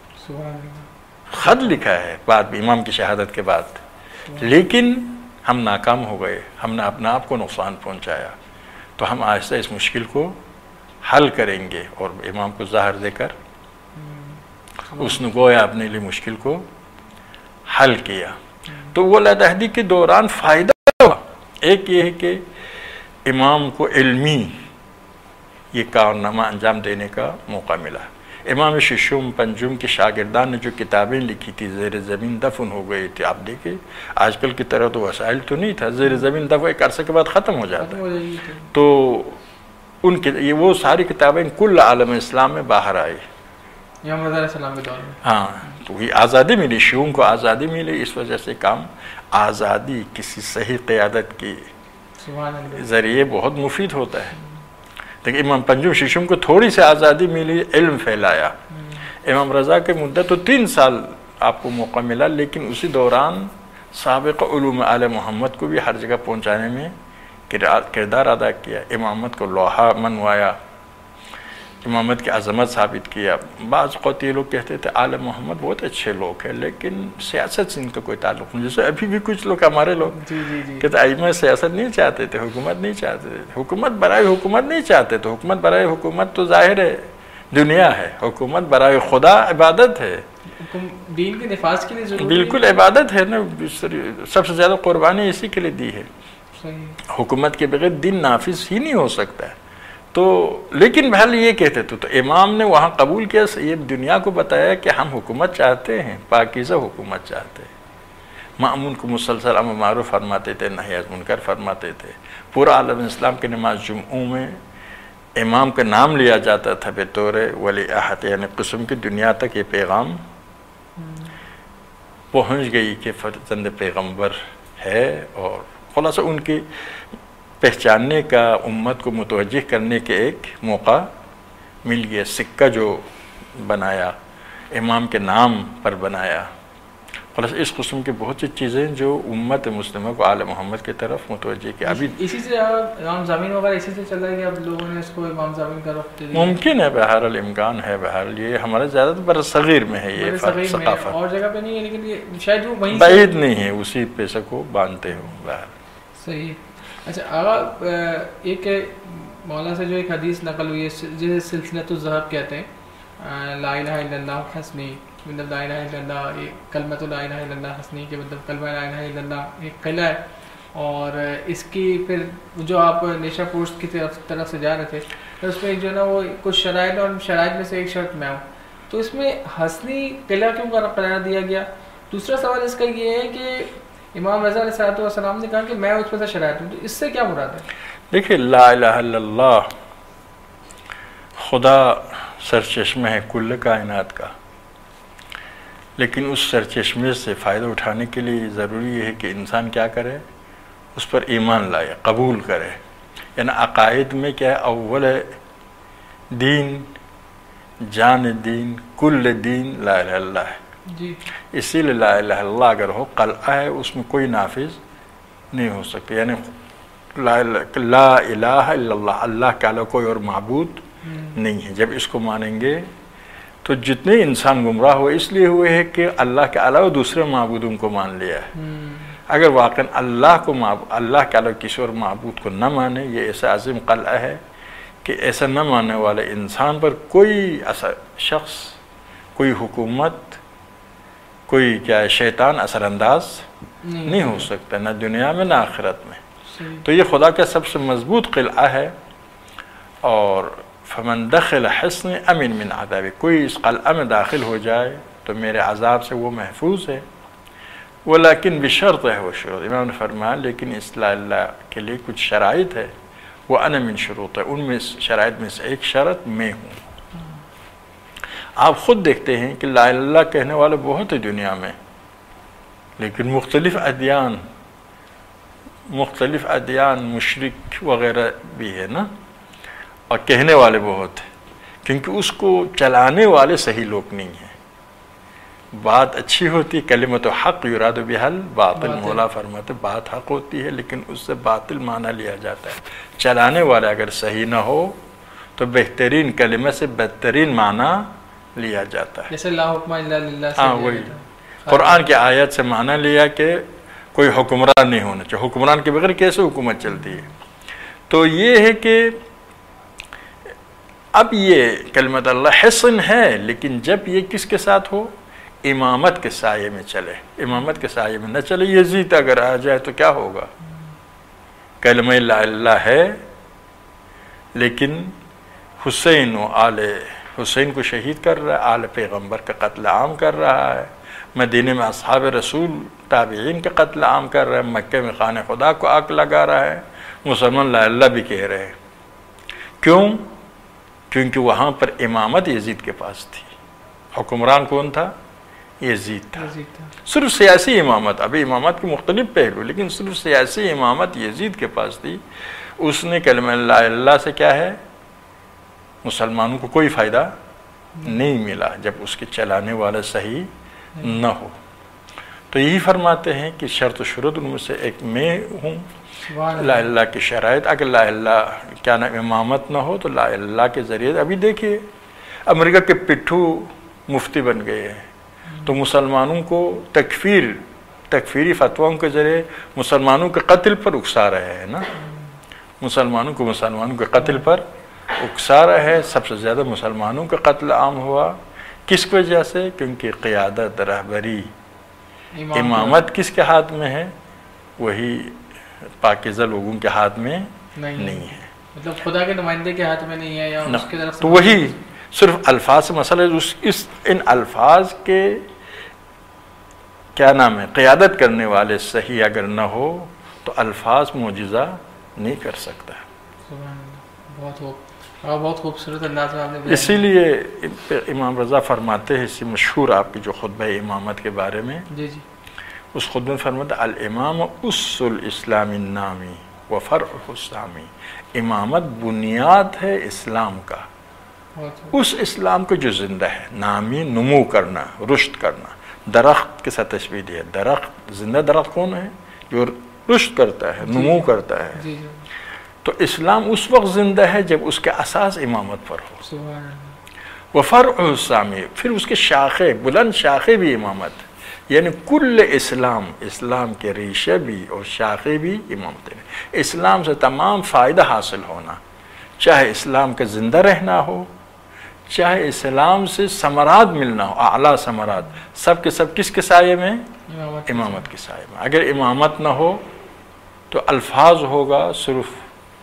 خط لکھا ہے بعد میں امام کی شہادت کے بعد، لیکن ہم ناکام ہو گئے، ہم نے اپنے آپ کو نقصان پہنچایا. تو ہم آہستہ اس مشکل کو حل کریں گے، اور امام کو زہر دے کر اس نے گویا اپنے لیے مشکل کو حل کیا. تو وہ عہدی کے دوران فائدہ ہوا. ایک یہ ہے کہ امام کو علمی یہ کارنامہ انجام دینے کا موقع ملا. امام ششم پنجم کے شاگردان نے جو کتابیں لکھی تھی زیر زمین دفن ہو گئی تھی. آپ دیکھیں آج کل کی طرح تو وسائل تو نہیں تھا، زیر زمین دفن ایک عرصے کے بعد ختم ہو جاتا. تو ان کے یہ وہ ساری کتابیں کل عالم اسلام میں باہر آئی. امام رضا علیہ السلام کے دور میں ہاں، تو یہ آزادی ملی، شیعوں کو آزادی ملی. اس وجہ سے کام آزادی کسی صحیح قیادت کی ذریعے بہت مفید ہوتا ہے. لیکن امام پنجم ششم کو تھوڑی سی آزادی ملی، علم پھیلایا. امام رضا کے مدت تو تین سال آپ کو موقع ملا، لیکن اسی دوران سابق علوم آل محمد کو بھی ہر جگہ پہنچانے میں کردار ادا کیا. امامت کو لوہا منوایا، امامت کی عظمت ثابت کیا. بعض قوتی لوگ کہتے تھے آل محمد بہت اچھے لوگ ہیں لیکن سیاست سے ان کا کوئی تعلق نہیں. جیسے ابھی بھی کچھ لوگ ہمارے لوگ کہتے ائمہ سیاست نہیں چاہتے تھے، حکومت نہیں چاہتے تھے. حکومت برائے حکومت نہیں چاہتے تو حکومت برائے حکومت تو ظاہر ہے دنیا ہے، حکومت برائے خدا عبادت ہے، دین کے نفاذ کے لیے بالکل عبادت ہے نا. سب سے زیادہ قربانی اسی کے لیے دی ہے. حکومت کے بغیر دین نافذ ہی نہیں ہو سکتا ہے. تو لیکن بہرحال یہ کہتے تھے، تو امام نے وہاں قبول کیا، یہ دنیا کو بتایا کہ ہم حکومت چاہتے ہیں، پاکیزہ حکومت چاہتے ہیں. مأمون کو مسلسل امر معروف فرماتے تھے، نہی از منکر فرماتے تھے. پورا عالم اسلام کے نماز جمعوں میں امام کا نام لیا جاتا تھا بطور ولی عہد، یعنی قسم کی دنیا تک یہ پیغام پہنچ گئی کہ فرزند پیغمبر ہے. اور خلاصہ ان کی پہچاننے کا، امت کو متوجہ کرنے کے ایک موقع مل گیا. سکہ جو بنایا امام کے نام پر بنایا. خلاص اس قسم کی بہت سی چیزیں جو امت مسلمہ کو آل محمد کی طرف متوجہ کیا. ابھی اسی سے امام زمین وغیرہ اسی سے چل رہا ہے کہ اب لوگوں نے اس کو امام زمین کا رخ دے دیا. ممکن ہے، بہرحال امکان ہے. بہرحال یہ ہمارے زیادہ بر صغیر میں ہے یہ ثقافت، اور جگہ پہ نہیں ہے، لیکن یہ شاید وہ وہیں بعید نہیں ہے، اسی پیسے کو باندھتے ہو. بہرحال صحیح. اچھا آغا، ایک مولانا سے جو ایک حدیث نقل ہوئی ہے جسے سلسلۃ الذہب کہتے ہیں، لا الہ الا اللہ حسنی، مطلب لا الہ الا اللہ، کلمۃ لا الہ الا اللہ حسنی کے مطلب کلمہ لا الہ الا اللہ ایک قلعہ ہے. اور اس کی پھر جو آپ نیشا پوسٹ کی طرف طرف سے جا رہے تھے تو اس میں جو ہے نا وہ کچھ شرائط، اور شرائط میں سے ایک شرط میں ہوں، تو اس میں حسنی قلعہ کیوں قرار دیا گیا؟ دوسرا سوال اس کا یہ ہے کہ امام رضا علیہ السلام نے کہا کہ میں اس میں سے شرائط ہوں، تو اس سے کیا مراد ہے؟ دیکھیں، لا الہ الا اللہ خدا سرچشمہ ہے کل کائنات کا، لیکن اس سرچشمے سے فائدہ اٹھانے کے لیے ضروری یہ ہے کہ انسان کیا کرے، اس پر ایمان لائے، قبول کرے. یعنی عقائد میں کیا ہے، اول دین، جان دین، کل دین لا الہ الا اللہ ہے. جی اسی لیے لا الہ الا اللہ اگر ہو قلعہ ہے، اس میں کوئی نافذ نہیں ہو سکتا. یعنی لا الہ الا اللہ، اللہ کے علاوہ کوئی اور معبود نہیں ہے. جب اس کو مانیں گے تو جتنے انسان گمراہ ہوئے اس لیے ہوئے ہیں کہ اللہ کے علاوہ دوسرے معبودوں کو مان لیا ہے. اگر واقعا اللہ کو اللہ کے علاوہ کسی اور معبود کو نہ مانے، یہ ایسا عظیم قلعہ ہے کہ ایسا نہ ماننے والے انسان پر کوئی اثر، شخص، کوئی حکومت، کوئی کیا ہے شیطان اثر انداز نہیں ہو سکتا، نہ دنیا میں نہ آخرت میں. تو یہ خدا کا سب سے مضبوط قلعہ ہے. اور فمن دخل حصن امن من عذاب، کوئی اس قلعہ میں داخل ہو جائے تو میرے عذاب سے وہ محفوظ ہے. ولیکن بشرط ہے وہ شروط، امام نے فرمایا لیکن اس لا اللہ کے لیے کچھ شرائط ہے، وہ انا من شروط ہے، ان میں شرائط میں سے ایک شرط میں ہوں۔ آپ خود دیکھتے ہیں کہ لا اللہ کہنے والے بہت ہے دنیا میں، لیکن مختلف ادیان مختلف ادیان مشرک وغیرہ بھی ہے نا، اور کہنے والے بہت ہیں، کیونکہ اس کو چلانے والے صحیح لوگ نہیں ہیں۔ بات اچھی ہوتی، کلمۃ حق یراد بہل باطل، مولا فرماتے بات حق ہوتی ہے لیکن اس سے باطل معنی لیا جاتا ہے۔ چلانے والے اگر صحیح نہ ہو تو بہترین کلمہ سے بہترین معنی لیا جاتا ہے، جیسے لا حکم الا للہ سے ہاں وہی قرآن کی آیت سے معنی لیا کہ کوئی حکمران نہیں ہونا چاہیے، حکمران کے بغیر کیسے حکومت چلتی ہے؟ تو یہ ہے کہ اب یہ کلمت اللہ حسن ہے، لیکن جب یہ کس کے ساتھ ہو؟ امامت کے سائے میں چلے۔ امامت کے سائے میں نہ چلے، یزید اگر آ جائے تو کیا ہوگا؟ کلمہ لا اللہ ہے لیکن حسین و آل حسین کو شہید کر رہا ہے، آل پیغمبر کا قتل عام کر رہا ہے، مدینے میں اصحاب رسول تابعین کا قتل عام کر رہا ہے، مکہ میں خانہ خدا کو آگ لگا رہا ہے، مسلمان لا اللہ بھی کہہ رہے ہیں۔ کیوں؟ کیونکہ وہاں پر امامت یزید کے پاس تھی۔ حکمران کون تھا؟ یزید تھا۔ صرف سیاسی امامت، ابھی امامت کے مختلف پہلو، لیکن صرف سیاسی امامت یزید کے پاس تھی۔ اس نے کلمہ لا اللہ سے کیا ہے؟ مسلمانوں کو کوئی فائدہ نہیں ملا جب اس کے چلانے والا صحیح نہ ہو۔ تو یہی فرماتے ہیں کہ شرط و شروط ان میں سے ایک میں ہوں۔ لا اللہ کی شرائط، اگر لا اللہ کیا نام امامت نہ ہو تو لا اللہ کے ذریعے، ابھی دیکھیے امریکہ کے پٹھو مفتی بن گئے ہیں تو مسلمانوں کو تکفیر تکفیری فتواؤں کے ذریعے مسلمانوں کے قتل پر اکسا رہے ہیں نا، مسلمانوں کو مسلمانوں کے قتل پر اکسا رہے ہیں۔ سب سے زیادہ مسلمانوں کا قتل عام ہوا کس کی وجہ سے؟ کیونکہ قیادت، رہبری، امامت کس کے ہاتھ میں ہے؟ وہی پاکیزہ لوگوں کے ہاتھ میں نہیں ہے، مطلب خدا کے نمائندے کے ہاتھ میں نہیں ہے، یا اس کی طرف سے تو وہی صرف الفاظ سے مسئلہ ہے۔ اس اس ان الفاظ کے کیا نام ہے قیادت کرنے والے صحیح اگر نہ ہو تو الفاظ معجزہ نہیں کر سکتا۔ بہت خوب، بہت خوبصورت انداز میں آپ نے، اسی لیے امام رضا فرماتے ہیں، اسی مشہور آپ کی جو خطبہ امامت کے بارے میں، جی جی اس خطبہ میں فرماتے ہیں الامام اس الاسلام النامی و فرع السامی، امامت بنیاد ہے اسلام کا، اس اسلام کو جو زندہ ہے، نامی نمو کرنا، رشد کرنا، درخت کے ساتھ تشبیہ دی ہے۔ درخت، زندہ درخت کون ہے؟ جو رشد کرتا ہے، نمو کرتا ہے۔ جی جی تو اسلام اس وقت زندہ ہے جب اس کے اساس امامت پر ہو۔ سبحان اللہ۔ وفرع السامی، پھر اس کے شاخے، بلند شاخے بھی امامت، یعنی کل اسلام، اسلام کے ریشے بھی اور شاخے بھی امامت ہے۔ اسلام سے تمام فائدہ حاصل ہونا، چاہے اسلام کا زندہ رہنا ہو، چاہے اسلام سے ثمرات ملنا ہو، اعلیٰ ثمرات، سب کے سب کس کے سائے میں؟ امامت کے سائے میں۔ اگر امامت نہ ہو تو الفاظ ہوگا صرف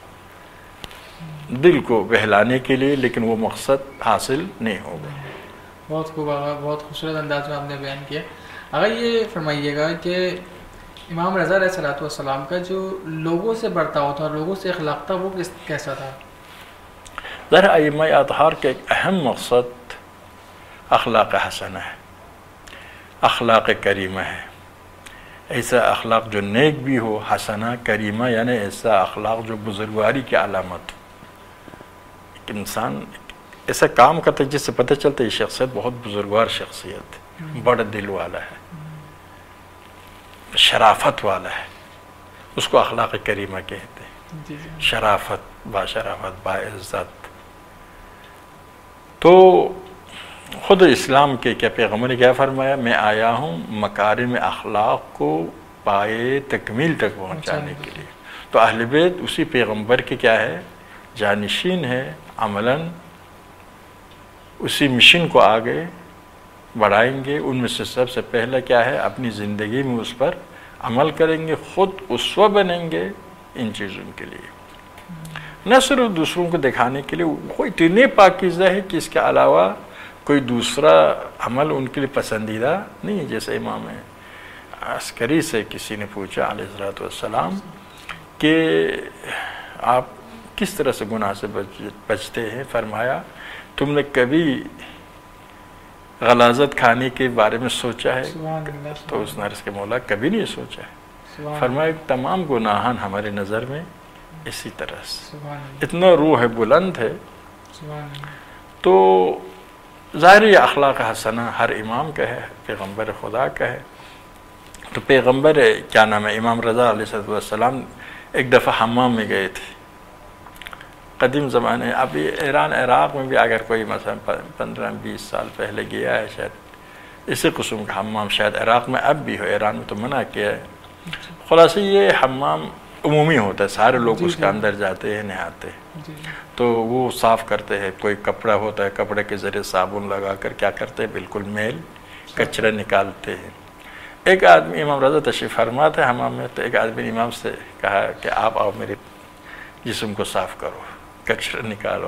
دل کو بہلانے کے لیے، لیکن وہ مقصد حاصل نہیں ہوگا۔ بہت خوب آگا، بہت خوبصورت انداز میں آپ نے بیان کیا۔ اگر یہ فرمائیے گا کہ امام رضا علیہ الصلوۃ والسلام کا جو لوگوں سے برتاؤ تھا، لوگوں سے اخلاق تھا، وہ کس کیسا تھا؟ ذرا ائمہ اطہار کا ایک اہم مقصد اخلاق حسنہ ہے، اخلاق کریمہ ہے۔ ایسا اخلاق جو نیک بھی ہو، حسنہ کریمہ، یعنی ایسا اخلاق جو بزرگواری کی علامت ہو۔ ایک انسان ایسا کام کرتا ہے جس سے پتہ چلتا ہے یہ شخصیت بہت بزرگوار شخصیت ہے، بڑا دل والا ہے، شرافت والا ہے، اس کو اخلاق کریمہ کہتے ہیں۔ شرافت، با شرافت، با عزت۔ تو خود اسلام کے کیا پیغمبر نے کیا فرمایا؟ میں آیا ہوں مکارم اخلاق کو پائے تکمیل تک پہنچانے کے لیے۔ تو اہل بیت اسی پیغمبر کے کیا ہے؟ جانشین ہے، عملاً اسی مشن کو آگے بڑھائیں گے۔ ان میں سے سب سے پہلا کیا ہے؟ اپنی زندگی میں اس پر عمل کریں گے، خود اسوہ بنیں گے ان چیزوں کے لیے، نہ صرف دوسروں کو دکھانے کے لیے۔ وہ اتنے پاکیزہ ہے کہ اس کے علاوہ کوئی دوسرا عمل ان کے لیے پسندیدہ نہیں ہے۔ جیسے امام عسکری سے کسی نے پوچھا علیہ الصلوۃ والسلام کہ آپ کس طرح سے گناہ سے بچ بچتے ہیں؟ فرمایا تم نے کبھی غلاظت کھانے کے بارے میں سوچا ہے؟ تو اس نے عرض کہ مولا کبھی نہیں سوچا ہے۔ فرمایا تمام گناہان ہمارے نظر میں اسی طرح سے اتنا روح بلند ہے۔ تو ظاہر یہ اخلاق حسنہ ہر امام کا ہے، پیغمبر خدا کا ہے۔ تو پیغمبر کیا نام ہے امام رضا علیہ السلام ایک دفعہ حمام میں گئے تھے قدیم زمانے، ابھی ایران عراق میں بھی اگر کوئی مثلا پندرہ بیس سال پہلے گیا ہے شاید اسی قسم کا حمام، شاید عراق میں اب بھی ہو، ایران میں تو منع کیا ہے۔ خلاصہ یہ حمام عمومی ہوتا ہے، سارے لوگ اس کے اندر جاتے ہیں، نہاتے ہیں، تو وہ صاف کرتے ہیں، کوئی کپڑا ہوتا ہے کپڑے کے ذریعے صابن لگا کر کیا کرتے ہیں بالکل میل کچرا نکالتے ہیں۔ ایک آدمی امام رضا تشریف فرما تھے حمام میں، تو ایک آدمی امام سے کہا کہ آپ آؤ میرے جسم کو صاف کرو، کچرا نکالو۔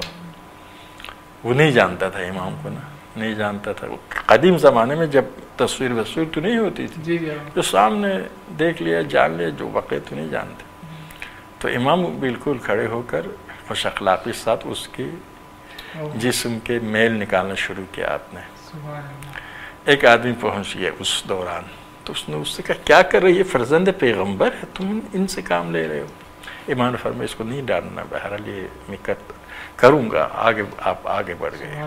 وہ نہیں جانتا تھا امام کو، نا نہیں جانتا تھا، قدیم زمانے میں جب تصویر وصویر تو نہیں ہوتی تھی، جو سامنے دیکھ لیا جان لیا، جو واقع تو نہیں جانتے۔ تو امام بالکل کھڑے ہو کر خوش اخلاقی ساتھ اس کی جسم کے میل نکالنا شروع کیا آپ نے۔ ایک آدمی پہنچ گیا اس دوران، تو اس نے اس سے کہا کیا کر رہی ہے، فرزند پیغمبر ہے، تم ان سے کام لے رہے ہو؟ امام نے فرمایا اس کو نہیں ڈالنا، بہرحال یہ میں کروں گا، آگے آپ آگے بڑھ گئے۔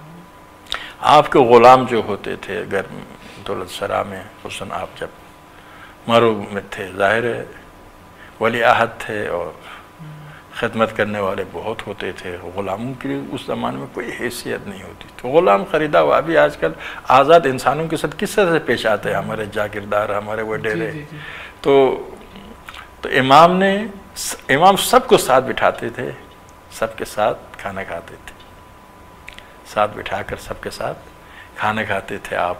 آپ کے غلام جو ہوتے تھے اگر دولت سرا میں حسن آپ جب مروب میں تھے، ظاہر ہے ولی عہد تھے اور خدمت کرنے والے بہت ہوتے تھے، غلاموں کے لیے اس زمانے میں کوئی حیثیت نہیں ہوتی تو غلام خریدا ہوا۔ ابھی آج کل آزاد انسانوں کے ساتھ کس طرح سے پیش آتے ہیں ہمارے جاگیردار، ہمارے وڈیرے۔ تو تو امام نے امام سب کو ساتھ بٹھاتے تھے، سب کے ساتھ کھانا کھاتے تھے، ساتھ بٹھا کر سب کے ساتھ کھانا کھاتے تھے آپ۔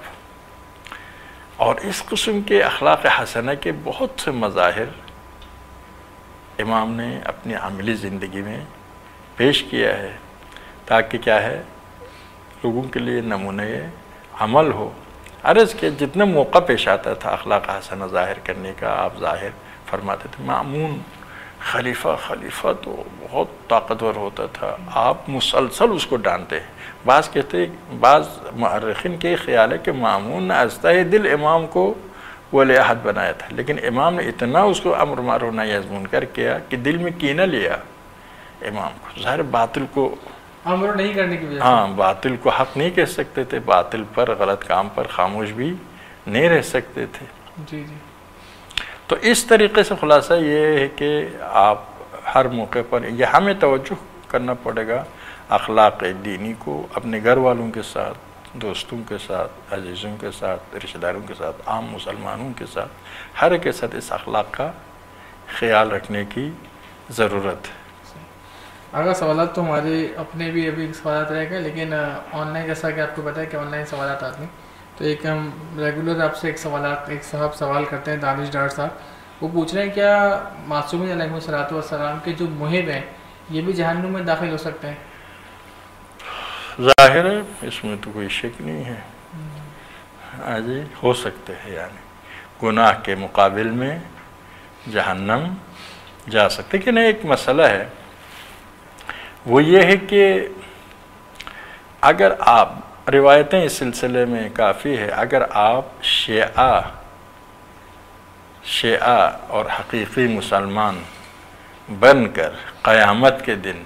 اور اس قسم کے اخلاق حسنہ کے بہت سے مظاہر امام نے اپنی عملی زندگی میں پیش کیا ہے، تاکہ کیا ہے لوگوں کے لیے نمونہ عمل ہو۔ عرض کہ جتنا موقع پیش آتا تھا اخلاق حسنہ ظاہر کرنے کا، آپ ظاہر فرماتے تھے۔ مأمون خلیفہ خلیفہ تو بہت طاقتور ہوتا تھا، آپ مسلسل اس کو ڈانتے ہیں۔ بعض کہتے بعض مؤرخین کے خیال ہے کہ مأمون نے ازتہ دل امام کو ولی عہد بنایا تھا، لیکن امام نے اتنا اس کو امر معروف نہی از منکر کیا کہ دل میں کینہ لیا امام کو۔ ظاہر باطل کو امر نہیں کرنے کی وجہ سے، ہاں باطل کو حق نہیں کہہ سکتے تھے، باطل پر غلط کام پر خاموش بھی نہیں رہ سکتے تھے۔ جی جی۔ تو اس طریقے سے خلاصہ یہ ہے کہ آپ ہر موقع پر یہ ہمیں توجہ کرنا پڑے گا اخلاق دینی کو، اپنے گھر والوں کے ساتھ، دوستوں کے ساتھ، عزیزوں کے ساتھ، رشتہ داروں کے ساتھ، عام مسلمانوں کے ساتھ، ہر کے ساتھ اس اخلاق کا خیال رکھنے کی ضرورت ہے۔ اگر سوالات تو ہمارے اپنے بھی ابھی سوالات رہ گئے، لیکن آن لائن جیسا کہ آپ کو پتہ ہے کہ آن لائن سوالات آتے ہیں، تو ایک ہم ریگولر آپ سے ایک سوالات ایک صاحب سوال کرتے ہیں، دانش ڈار صاحب، وہ پوچھ رہے ہیں کیا معصومین علیہ الصلوۃ والسلام کے جو محب ہیں یہ بھی جہنم میں داخل ہو سکتے ہیں؟ ظاہر ہے اس میں تو کوئی شک نہیں ہے، ہاں جی ہو سکتے ہیں، یعنی گناہ کے مقابل میں جہنم جا سکتے۔ لیکن ایک مسئلہ ہے وہ یہ ہے کہ اگر آپ روایتیں اس سلسلے میں کافی ہے، اگر آپ شیعہ شیعہ اور حقیقی مسلمان بن کر قیامت کے دن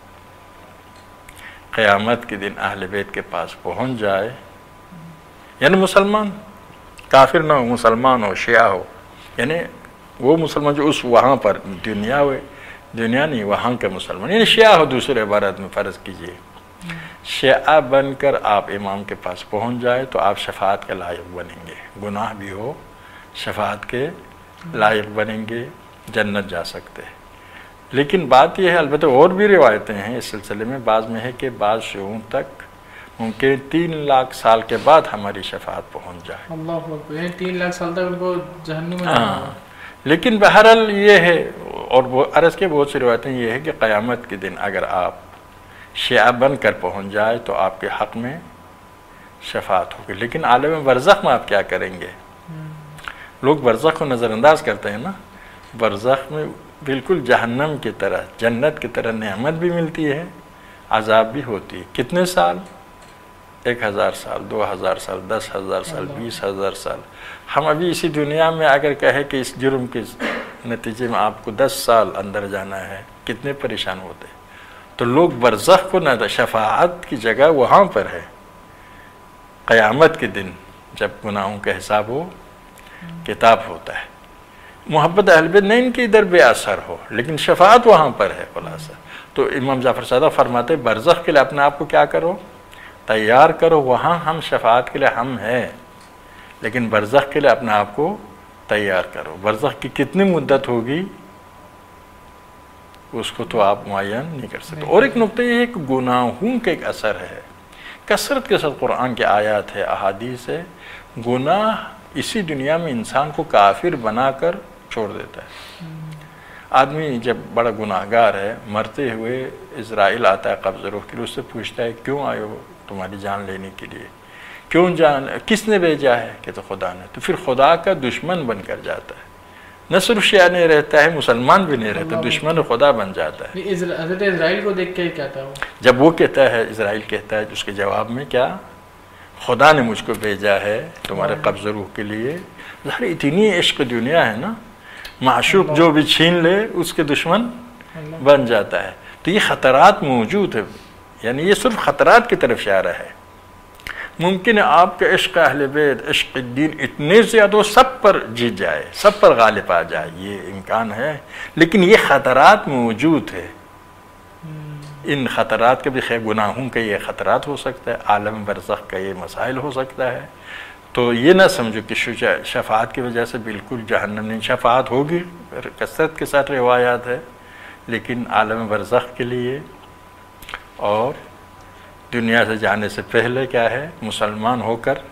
قیامت کے دن اہل بیت کے پاس پہنچ جائے، یعنی مسلمان کافر نہ ہو، مسلمان ہو، شیعہ ہو، یعنی وہ مسلمان جو اس وہاں پر دنیا ہوئے دنیا نہیں وہاں کے مسلمان، یعنی شیعہ ہو، دوسرے عبارت میں فرض کیجئے شیعہ بن کر آپ امام کے پاس پہنچ جائے تو آپ شفاعت کے لائق بنیں گے، گناہ بھی ہو شفاعت کے لائق بنیں گے، جنت جا سکتے ہیں۔ لیکن بات یہ ہے، البتہ اور بھی روایتیں ہیں اس سلسلے میں، بعض میں ہے کہ بعض شیعوں تک ممکن تین لاکھ سال کے بعد ہماری شفاعت پہنچ جائے۔ اللہ اکبر، یعنی تین لاکھ سال تک ان کو جہنم میں ہاں، جانا۔ لیکن بہرحال یہ ہے، اور عرض کے بہت سی روایتیں یہ ہے کہ قیامت کے دن اگر آپ شیعہ بن کر پہنچ جائے تو آپ کے حق میں شفاعت ہوگی۔ لیکن عالم برزخ میں آپ کیا کریں گے؟ لوگ برزخ کو نظر انداز کرتے ہیں نا، برزخ میں بالکل جہنم کی طرح، جنت کی طرح نعمت بھی ملتی ہے، عذاب بھی ہوتی ہے۔ کتنے سال؟ ایک ہزار سال، دو ہزار سال، دس ہزار سال، بیس ہزار سال۔ ہم ابھی اسی دنیا میں اگر کہے کہ اس جرم کے نتیجے میں آپ کو دس سال اندر جانا ہے، کتنے پریشان ہوتے ہیں۔ تو لوگ برزخ کو نہ، شفاعت کی جگہ وہاں پر ہے، قیامت کے دن جب گناہوں کا حساب ہو، کتاب ہوتا ہے۔ محبت اہل بیت نہیں ان کے ادھر بے اثر ہو، لیکن شفاعت وہاں پر ہے خلاصہ۔ تو امام جعفر صادق فرماتے برزخ کے لیے اپنے آپ کو کیا کرو؟ تیار کرو، وہاں ہم شفاعت کے لیے ہم ہیں، لیکن برزخ کے لیے اپنے آپ کو تیار کرو۔ برزخ کی کتنی مدت ہوگی اس کو تو آپ معین نہیں کر سکتے۔ اور ایک نقطہ یہ ہے کہ گناہوں کا ایک اثر ہے، کثرت کے ساتھ قرآن کے آیات ہے، احادیث ہے، گناہ اسی دنیا میں انسان کو کافر بنا کر چھوڑ دیتا ہے۔ آدمی جب بڑا گناہ گار ہے، مرتے ہوئے اسرائیل آتا ہے قبض روح کے لیے، اس سے پوچھتا ہے کیوں آئے ہو؟ تمہاری جان لینے کے لیے۔ کیوں جان؟ کس نے بھیجا ہے؟ کہ تو خدا نے۔ تو پھر خدا کا دشمن بن کر جاتا ہے، نہ صرف شیعہ نہیں رہتا ہے، مسلمان بھی نہیں رہتا، دشمن خدا بن جاتا ہے۔ حضرت اسرائیل کو دیکھ کے کہتا ہے وہ، جب وہ کہتا ہے، اسرائیل کہتا ہے اس کے جواب میں کیا؟ خدا نے مجھ کو بھیجا ہے تمہارے قبض روح کے لیے۔ ظاہر اتنی عشق دنیا ہے نا، معشوق جو بھی چھین لے اس کے دشمن بن جاتا ہے۔ تو یہ خطرات موجود ہے، یعنی یہ صرف خطرات کی طرف اشارہ ہے۔ ممکن ہے آپ کا عشق اہل بیت، عشق الدین اتنے زیادہ ہو، سب پر جیت جائے، سب پر غالب آ جائے، یہ امکان ہے، لیکن یہ خطرات موجود ہے۔ ان خطرات کے بھی خیر، گناہوں کا یہ خطرات ہو سکتا ہے، عالم برزخ کا یہ مسائل ہو سکتا ہے۔ تو یہ نہ سمجھو کہ شفاعت کی وجہ سے بالکل جہنم نہیں، شفاعت ہوگی، کثرت کے ساتھ روایات ہے، لیکن عالم برزخ کے لیے اور دنیا سے جانے سے پہلے کیا ہے، مسلمان ہو کر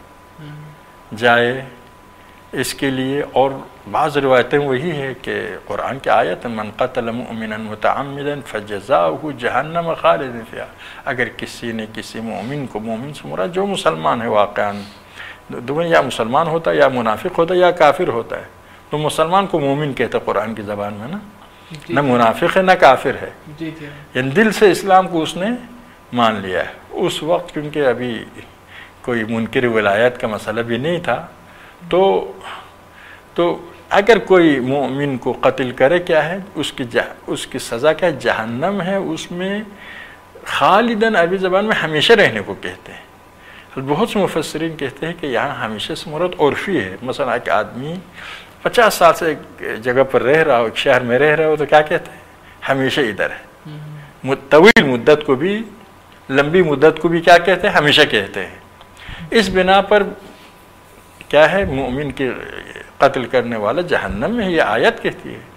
جائے، اس کے لیے۔ اور بعض روایتیں وہی ہے کہ قرآن کی آیت من قتل مؤمنا متعمدا فجزاؤہ جہنم خالد فیہا، اگر کسی نے کسی مومن کو، مومن سے مراد جو مسلمان ہے واقعاً، دونوں یا مسلمان ہوتا ہے یا منافق ہوتا ہے یا کافر ہوتا ہے، تو مسلمان کو مومن کہتا ہے قرآن کی زبان میں نا، نہ منافق ہے نہ کافر ہے، یعنی دل سے اسلام کو اس نے مان لیا ہے اس وقت، کیونکہ ابھی کوئی منکر ولایت کا مسئلہ بھی نہیں تھا۔ تو تو اگر کوئی مومن کو قتل کرے کیا ہے، اس کی جہ اس کی سزا کیا ہے؟ جہنم ہے، اس میں خالداً عربی زبان میں ہمیشہ رہنے کو کہتے ہیں۔ بہت سے مفسرین کہتے ہیں کہ یہاں ہمیشہ سے مراد عرفی ہے، مثلا ایک آدمی پچاس سال سے ایک جگہ پر رہ رہا ہو، ایک شہر میں رہ رہا ہو، تو کیا کہتے ہیں؟ ہمیشہ ادھر ہے۔ طویل مدت کو بھی، لمبی مدت کو بھی کیا کہتے ہیں؟ ہمیشہ کہتے ہیں۔ اس بنا پر کیا ہے، مومن کے قتل کرنے والا جہنم میں، یہ آیت کہتی ہے۔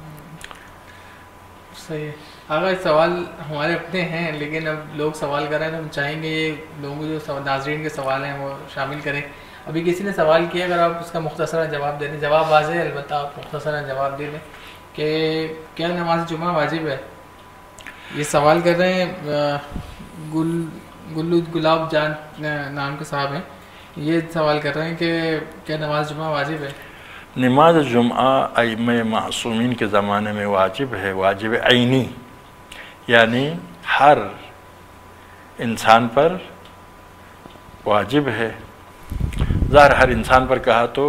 صحیح ہے۔ اگر سوال ہمارے اپنے ہیں، لیکن اب لوگ سوال کر رہے ہیں تو ہم چاہیں گے یہ لوگوں جو ناظرین کے سوال ہیں وہ شامل کریں۔ ابھی کسی نے سوال کیا، اگر آپ اس کا مختصراً جواب دے دیں، جواب واضح ہے البتہ آپ مختصراً جواب دے دیں کہ کیا نماز جمعہ واجب ہے؟ یہ سوال کر رہے ہیں، گل گلو گلاب جان نام کے صاحب ہیں، یہ سوال کر رہے ہیں کہ کیا نماز جمعہ واجب ہے؟ نماز جمعہ ائمہ معصومین کے زمانے میں واجب ہے، واجب عینی، یعنی ہر انسان پر واجب ہے۔ ظاہر ہر انسان پر کہا تو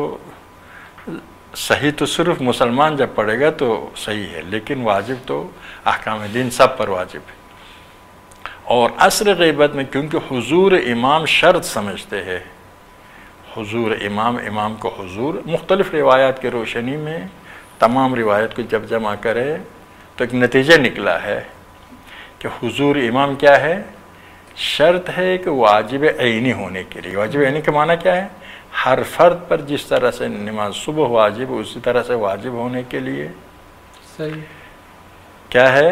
صحیح تو صرف مسلمان جب پڑھے گا تو صحیح ہے، لیکن واجب تو احکام دین سب پر واجب ہے۔ اور عصر غیبت میں کیونکہ حضور امام شرط سمجھتے ہیں، حضور امام، امام کو حضور، مختلف روایات کے روشنی میں تمام روایت کو جب جمع کرے تو ایک نتیجہ نکلا ہے کہ حضور امام کیا ہے؟ شرط ہے کہ واجب عینی ہونے کے لیے۔ واجب عینی کا معنی کیا ہے؟ ہر فرد پر جس طرح سے نماز صبح واجب اسی طرح سے واجب ہونے کے لیے صحیح کیا ہے؟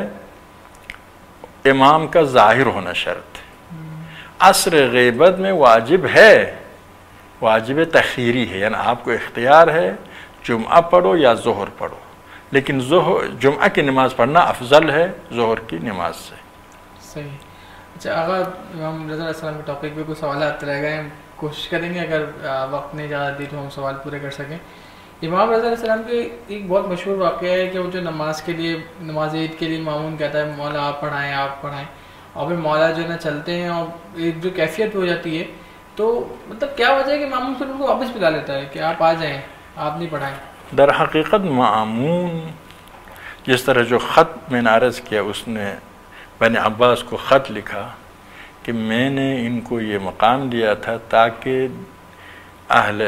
امام کا ظاہر ہونا شرط۔ عصر غیبت میں واجب ہے، واجب تخیری ہے، یعنی آپ کو اختیار ہے جمعہ پڑھو یا ظہر پڑھو، لیکن ظہر جمعہ کی نماز پڑھنا افضل ہے ظہر کی نماز سے۔ صحیح۔ اچھا آقا، ہم رضا علیہ السلام کے ٹاپک پہ کچھ سوالات رہ گئے ہیں، کوشش کریں گے اگر وقت نہیں زیادہ دی تو ہم سوال پورے کر سکیں امام رضا علیہ السلام کے ایک بہت مشہور واقعہ ہے کہ وہ جو نماز کے لیے نماز عید کے لیے مامون کہتا ہے مولا آپ پڑھائیں آپ پڑھائیں، اور پھر مولا جو ہے نا چلتے ہیں اور ایک جو کیفیت ہو جاتی ہے، تو مطلب کیا وجہ ہے کہ مامون پھر ان کو واپس بلا لیتا ہے کہ آپ آ جائیں آپ نہیں پڑھائیں؟ در حقیقت مامون جس طرح جو خط میں نے عرض کیا، اس نے بن عباس کو خط لکھا کہ میں نے ان کو یہ مقام دیا تھا تاکہ اہل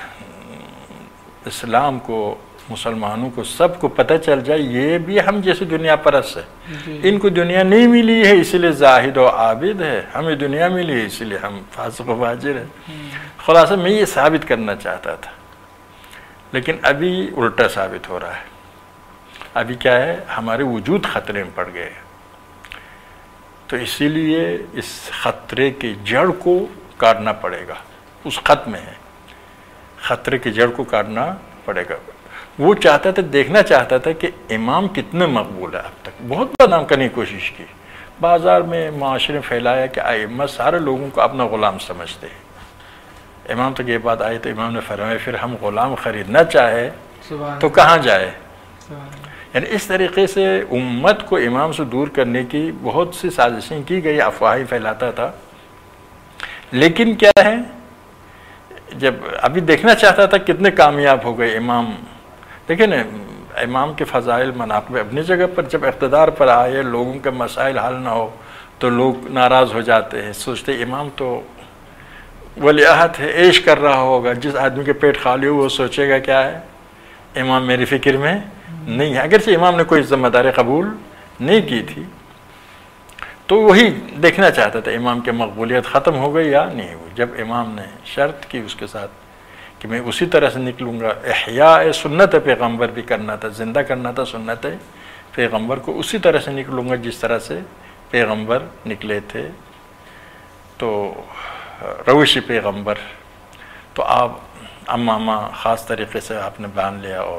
اسلام کو، مسلمانوں کو، سب کو پتہ چل جائے یہ بھی ہم جیسے دنیا پرست ہے، ان کو دنیا نہیں ملی ہے اسی لیے زاہد و عابد ہے، ہمیں دنیا ملی ہے اسی لیے ہم فاسق و فاجر ہیں۔ خلاصہ میں یہ ثابت کرنا چاہتا تھا، لیکن ابھی الٹا ثابت ہو رہا ہے۔ ابھی کیا ہے، ہمارے وجود خطرے میں پڑ گئے، تو اسی لیے اس خطرے کی جڑ کو کاٹنا پڑے گا، اس خط میں ہے، خطرے کی جڑ کو کاٹنا پڑے گا۔ وہ چاہتا تھا، دیکھنا چاہتا تھا کہ امام کتنے مقبول ہے، اب تک بہت بدنام کرنے کی کوشش کی، بازار میں معاشرے میں پھیلایا کہ ائمہ سارے لوگوں کو اپنا غلام سمجھتے ہیں۔ امام تک یہ بات آئی تو امام نے فرمایا پھر ہم غلام خریدنا چاہے تو کہاں جائے؟ یعنی اس طریقے سے امت کو امام سے دور کرنے کی بہت سی سازشیں کی گئی، افواہیں پھیلاتا تھا، لیکن کیا ہے، جب ابھی دیکھنا چاہتا تھا کتنے کامیاب ہو گئے امام۔ دیکھیں نا، امام کے فضائل مناقب اپنی جگہ پر، جب اقتدار پر آئے لوگوں کے مسائل حل نہ ہو تو لوگ ناراض ہو جاتے ہیں، سوچتے امام تو ولی عہد ہے، عیش کر رہا ہوگا، جس آدمی کے پیٹ خالی ہو وہ سوچے گا کیا ہے، امام میری فکر میں نہیں ہے، اگرچہ امام نے کوئی ذمہ داری قبول نہیں کی تھی، تو وہی دیکھنا چاہتا تھا امام کی مقبولیت ختم ہو گئی یا نہیں ہوئی۔ جب امام نے شرط کی اس کے ساتھ کہ میں اسی طرح سے نکلوں گا، احیاء سنت پیغمبر بھی کرنا تھا، زندہ کرنا تھا سنت پیغمبر کو، اسی طرح سے نکلوں گا جس طرح سے پیغمبر نکلے تھے، تو روش پیغمبر، تو آپ امامہ خاص طریقے سے آپ نے باندھ لیا اور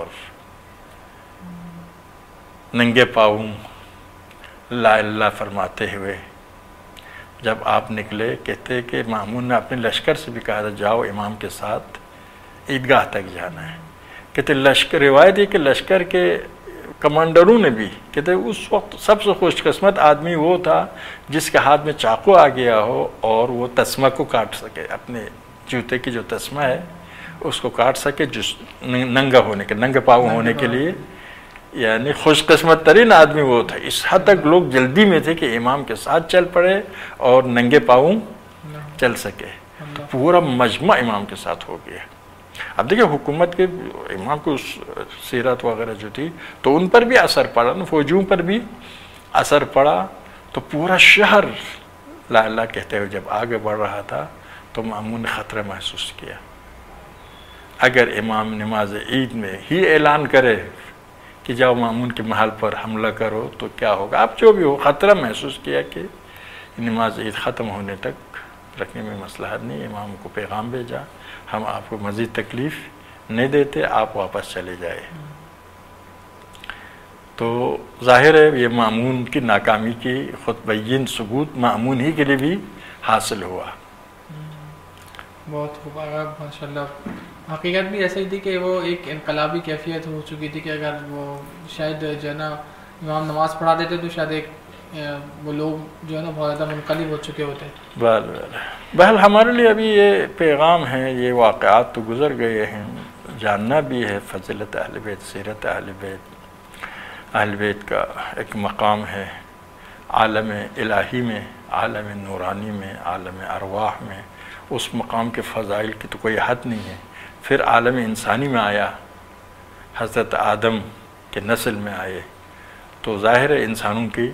ننگے پاؤں لا اللہ فرماتے ہوئے جب آپ نکلے، کہتے کہ مامون نے اپنے لشکر سے بھی کہا تھا جاؤ امام کے ساتھ عیدگاہ تک جانا ہے۔ کہتے لشکر، روایت ہے کہ لشکر کے کمانڈروں نے بھی، کہتے اس وقت سب سے خوش قسمت آدمی وہ تھا جس کے ہاتھ میں چاقو آ گیا ہو اور وہ تسمہ کو کاٹ سکے، اپنے جوتے کی جو تسمہ ہے اس کو کاٹ سکے، جس ننگا ہونے کے، ننگے پاؤں ہونے کے لیے، یعنی خوش قسمت ترین آدمی وہ تھا۔ اس حد تک لوگ جلدی میں تھے کہ امام کے ساتھ چل پڑے اور ننگے پاؤں چل سکے، تو پورا مجمع امام کے ساتھ ہو گیا۔ اب دیکھیں حکومت کے امام کو سیرت وغیرہ جو تھی تو ان پر بھی اثر پڑا نا، فوجیوں پر بھی اثر پڑا، تو پورا شہر لا اللہ کہتے ہوئے جب آگے بڑھ رہا تھا تو مامون نے خطرہ محسوس کیا۔ اگر امام نماز عید میں ہی اعلان کرے کہ جاؤ مامون کے محل پر حملہ کرو تو کیا ہوگا، اب جو بھی ہو، خطرہ محسوس کیا کہ نماز عید ختم ہونے تک رکھنے میں مصلحت نہیں، امام کو پیغام بھیجا ہم آپ کو مزید تکلیف نہیں دیتے، آپ واپس چلے جائے۔ تو ظاہر ہے یہ مامون کی ناکامی کی خود بین ثبوت مامون ہی کے لیے بھی حاصل ہوا۔ بہت خوب ماشاء اللہ۔ حقیقت بھی ایسا ہی تھی کہ وہ ایک انقلابی کیفیت ہو چکی تھی کہ اگر وہ شاید جو ہے نا امام نماز پڑھا دیتے تو شاید ایک وہ لوگ جو ہے نا بہت زیادہ منقلب ہو چکے ہوتے۔ بہل بہل ہمارے لیے ابھی یہ پیغام ہے، یہ واقعات تو گزر گئے ہیں، جاننا بھی ہے فضیلت اہل بیت، سیرت اہل بیت۔ اہل بیت کا ایک مقام ہے عالم الہی میں، عالم نورانی میں، عالم ارواح میں، اس مقام کے فضائل کی تو کوئی حد نہیں ہے۔ پھر عالم انسانی میں آیا، حضرت آدم کے نسل میں آئے، تو ظاہر ہے انسانوں کی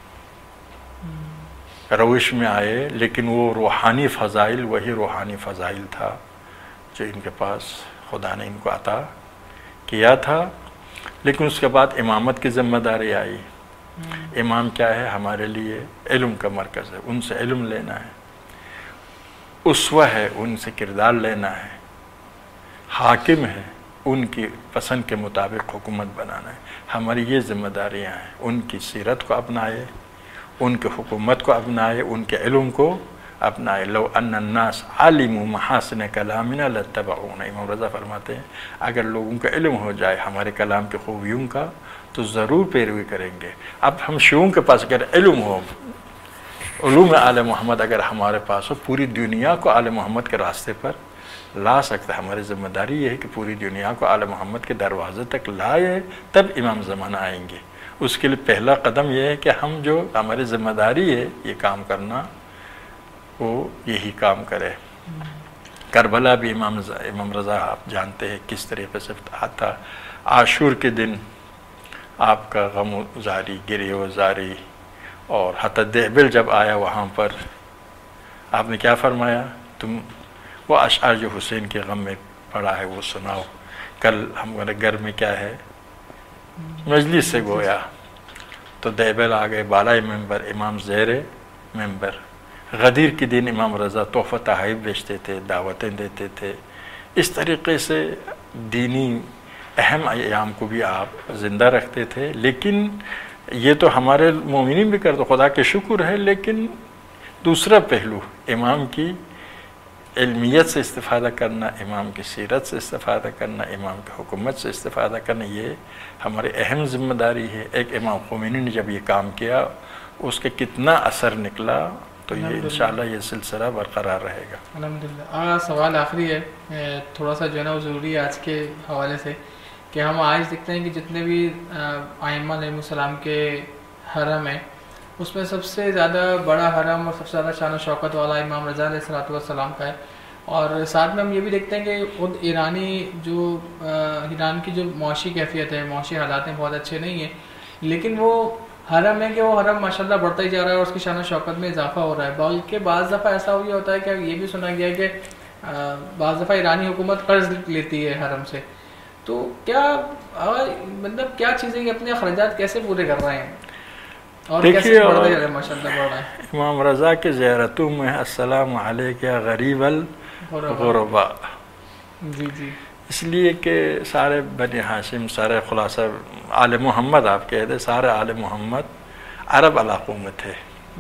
روش میں آئے، لیکن وہ روحانی فضائل وہی روحانی فضائل تھا جو ان کے پاس خدا نے ان کو عطا کیا تھا۔ لیکن اس کے بعد امامت کی ذمہ داری آئی۔ امام کیا ہے ہمارے لیے؟ علم کا مرکز ہے، ان سے علم لینا ہے، اسوہ ہے، ان سے کردار لینا ہے، حاکم ہے، ان کی پسند کے مطابق حکومت بنانا ہے۔ ہماری یہ ذمہ داریاں ہیں، ان کی سیرت کو اپنائے، ان کے حکومت کو اپنائے، ان کے علم کو اپنا لو ان الناس علموا محاسن کلامنا لاتبعونا. امام رضا فرماتے ہیں اگر لوگوں کا علم ہو جائے ہمارے کلام کی خوبیوں کا تو ضرور پیروی کریں گے. اب ہم شیعوں کے پاس اگر علم ہو، علوم آل محمد اگر ہمارے پاس ہو، پوری دنیا کو آل محمد کے راستے پر لا سکتا ہے. ہماری ذمہ داری یہ ہے کہ پوری دنیا کو آل محمد کے دروازے تک لائے، تب امام زمانہ آئیں گے. اس کے لیے پہلا قدم یہ ہے کہ ہم جو ہماری ذمہ داری ہے یہ کام کرنا، وہ یہی کام کرے. کربلا بھی امام امام رضا آپ جانتے ہیں کس طریقے سے آتا. عاشور کے دن آپ کا غم و زاری، گریہ و زاری، اور حتی دہبل جب آیا وہاں پر آپ نے کیا فرمایا؟ تم وہ اشعار جو حسین کے غم میں پڑا ہے وہ سناؤ. کل ہمارے گھر میں کیا ہے، مجلس سے گویا. تو دہبل آ گئے بالائے ممبر، امام زیر ممبر. غدیر کے دن امام رضا تحفہ تحائف بیچتے تھے، دعوتیں دیتے تھے. اس طریقے سے دینی اہم ایام کو بھی آپ زندہ رکھتے تھے. لیکن یہ تو ہمارے مومنین بھی کرتے، خدا کے شکر ہے. لیکن دوسرا پہلو امام کی علمیت سے استفادہ کرنا، امام کی سیرت سے استفادہ کرنا، امام کی حکومت سے استفادہ کرنا، یہ ہماری اہم ذمہ داری ہے. ایک امام خمینی نے جب یہ کام کیا اس کے کتنا اثر نکلا، تو یہ انشاءاللہ یہ سلسلہ برقرار رہے گا. الحمدللہ. آ سوال آخری ہے، تھوڑا سا جو ہے نا وہ ضروری ہے آج کے حوالے سے، کہ ہم آج دیکھتے ہیں کہ جتنے بھی ائمہ علیہ السلام کے حرم ہیں، اس میں سب سے زیادہ بڑا حرم اور سب سے زیادہ شان و شوکت والا امام رضا علیہ الصلوۃ والسلام کا ہے. اور ساتھ میں ہم یہ بھی دیکھتے ہیں کہ خود ایرانی جو ایران کی جو معاشی کیفیت ہے، معاشی حالات ہیں، بہت اچھے نہیں ہیں، لیکن وہ حرم ہے کہ وہ حرم ماشاءاللہ بڑھتا ہی جا رہا ہے اور اس کی شان و شوکت میں اضافہ ہو رہا ہے. بلکہ بعض دفعہ ایسا بھی ہوتا ہے کہ یہ بھی سنا گیا ہے کہ بعض دفعہ ایرانی حکومت قرض لیتی ہے حرم سے. تو کیا مطلب کیا چیزیں یہ اپنے اخراجات کیسے پورے کر رہے ہیں اور کیسے بڑھ رہے ہیں؟ ماشاءاللہ بڑھ رہا ہے. امام رضا کے زیارتوں میں السلام علیک غریب الغرباء، جی جی، اس لیے کہ سارے بنی ہاشم، سارے خلاصہ آل محمد آپ کہہ دیں، سارے آل محمد عرب علاقوں میں تھے،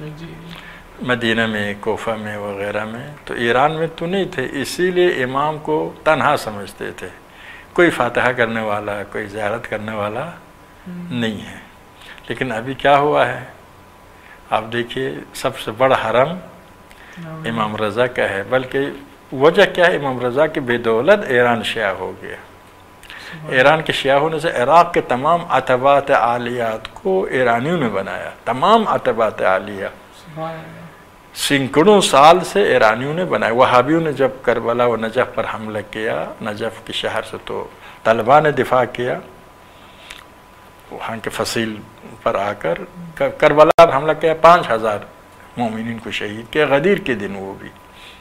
مدینہ میں، کوفہ میں وغیرہ میں. تو ایران میں تو نہیں تھے، اسی لیے امام کو تنہا سمجھتے تھے. کوئی فاتحہ کرنے والا، کوئی زیارت کرنے والا نہیں ہے. لیکن ابھی کیا ہوا ہے آپ دیکھیے، سب سے بڑا حرم امام رضا کا ہے. بلکہ وجہ کیا ہے؟ امام رضا کی بدولت ایران شیعہ ہو گیا. ایران کے شیعہ ہونے سے عراق کے تمام عتبات عالیات کو ایرانیوں نے بنایا. تمام عتبات عالیہ سینکڑوں سال سے ایرانیوں نے بنائے. وہابیوں نے جب کربلا و نجف پر حملہ کیا، نجف کے شہر سے، تو طلبہ نے دفاع کیا وہاں کے فصیل پر آ کر. کربلا پر حملہ کیا، پانچ ہزار مومنین کو شہید کیا، غدیر کے دن وہ بھی.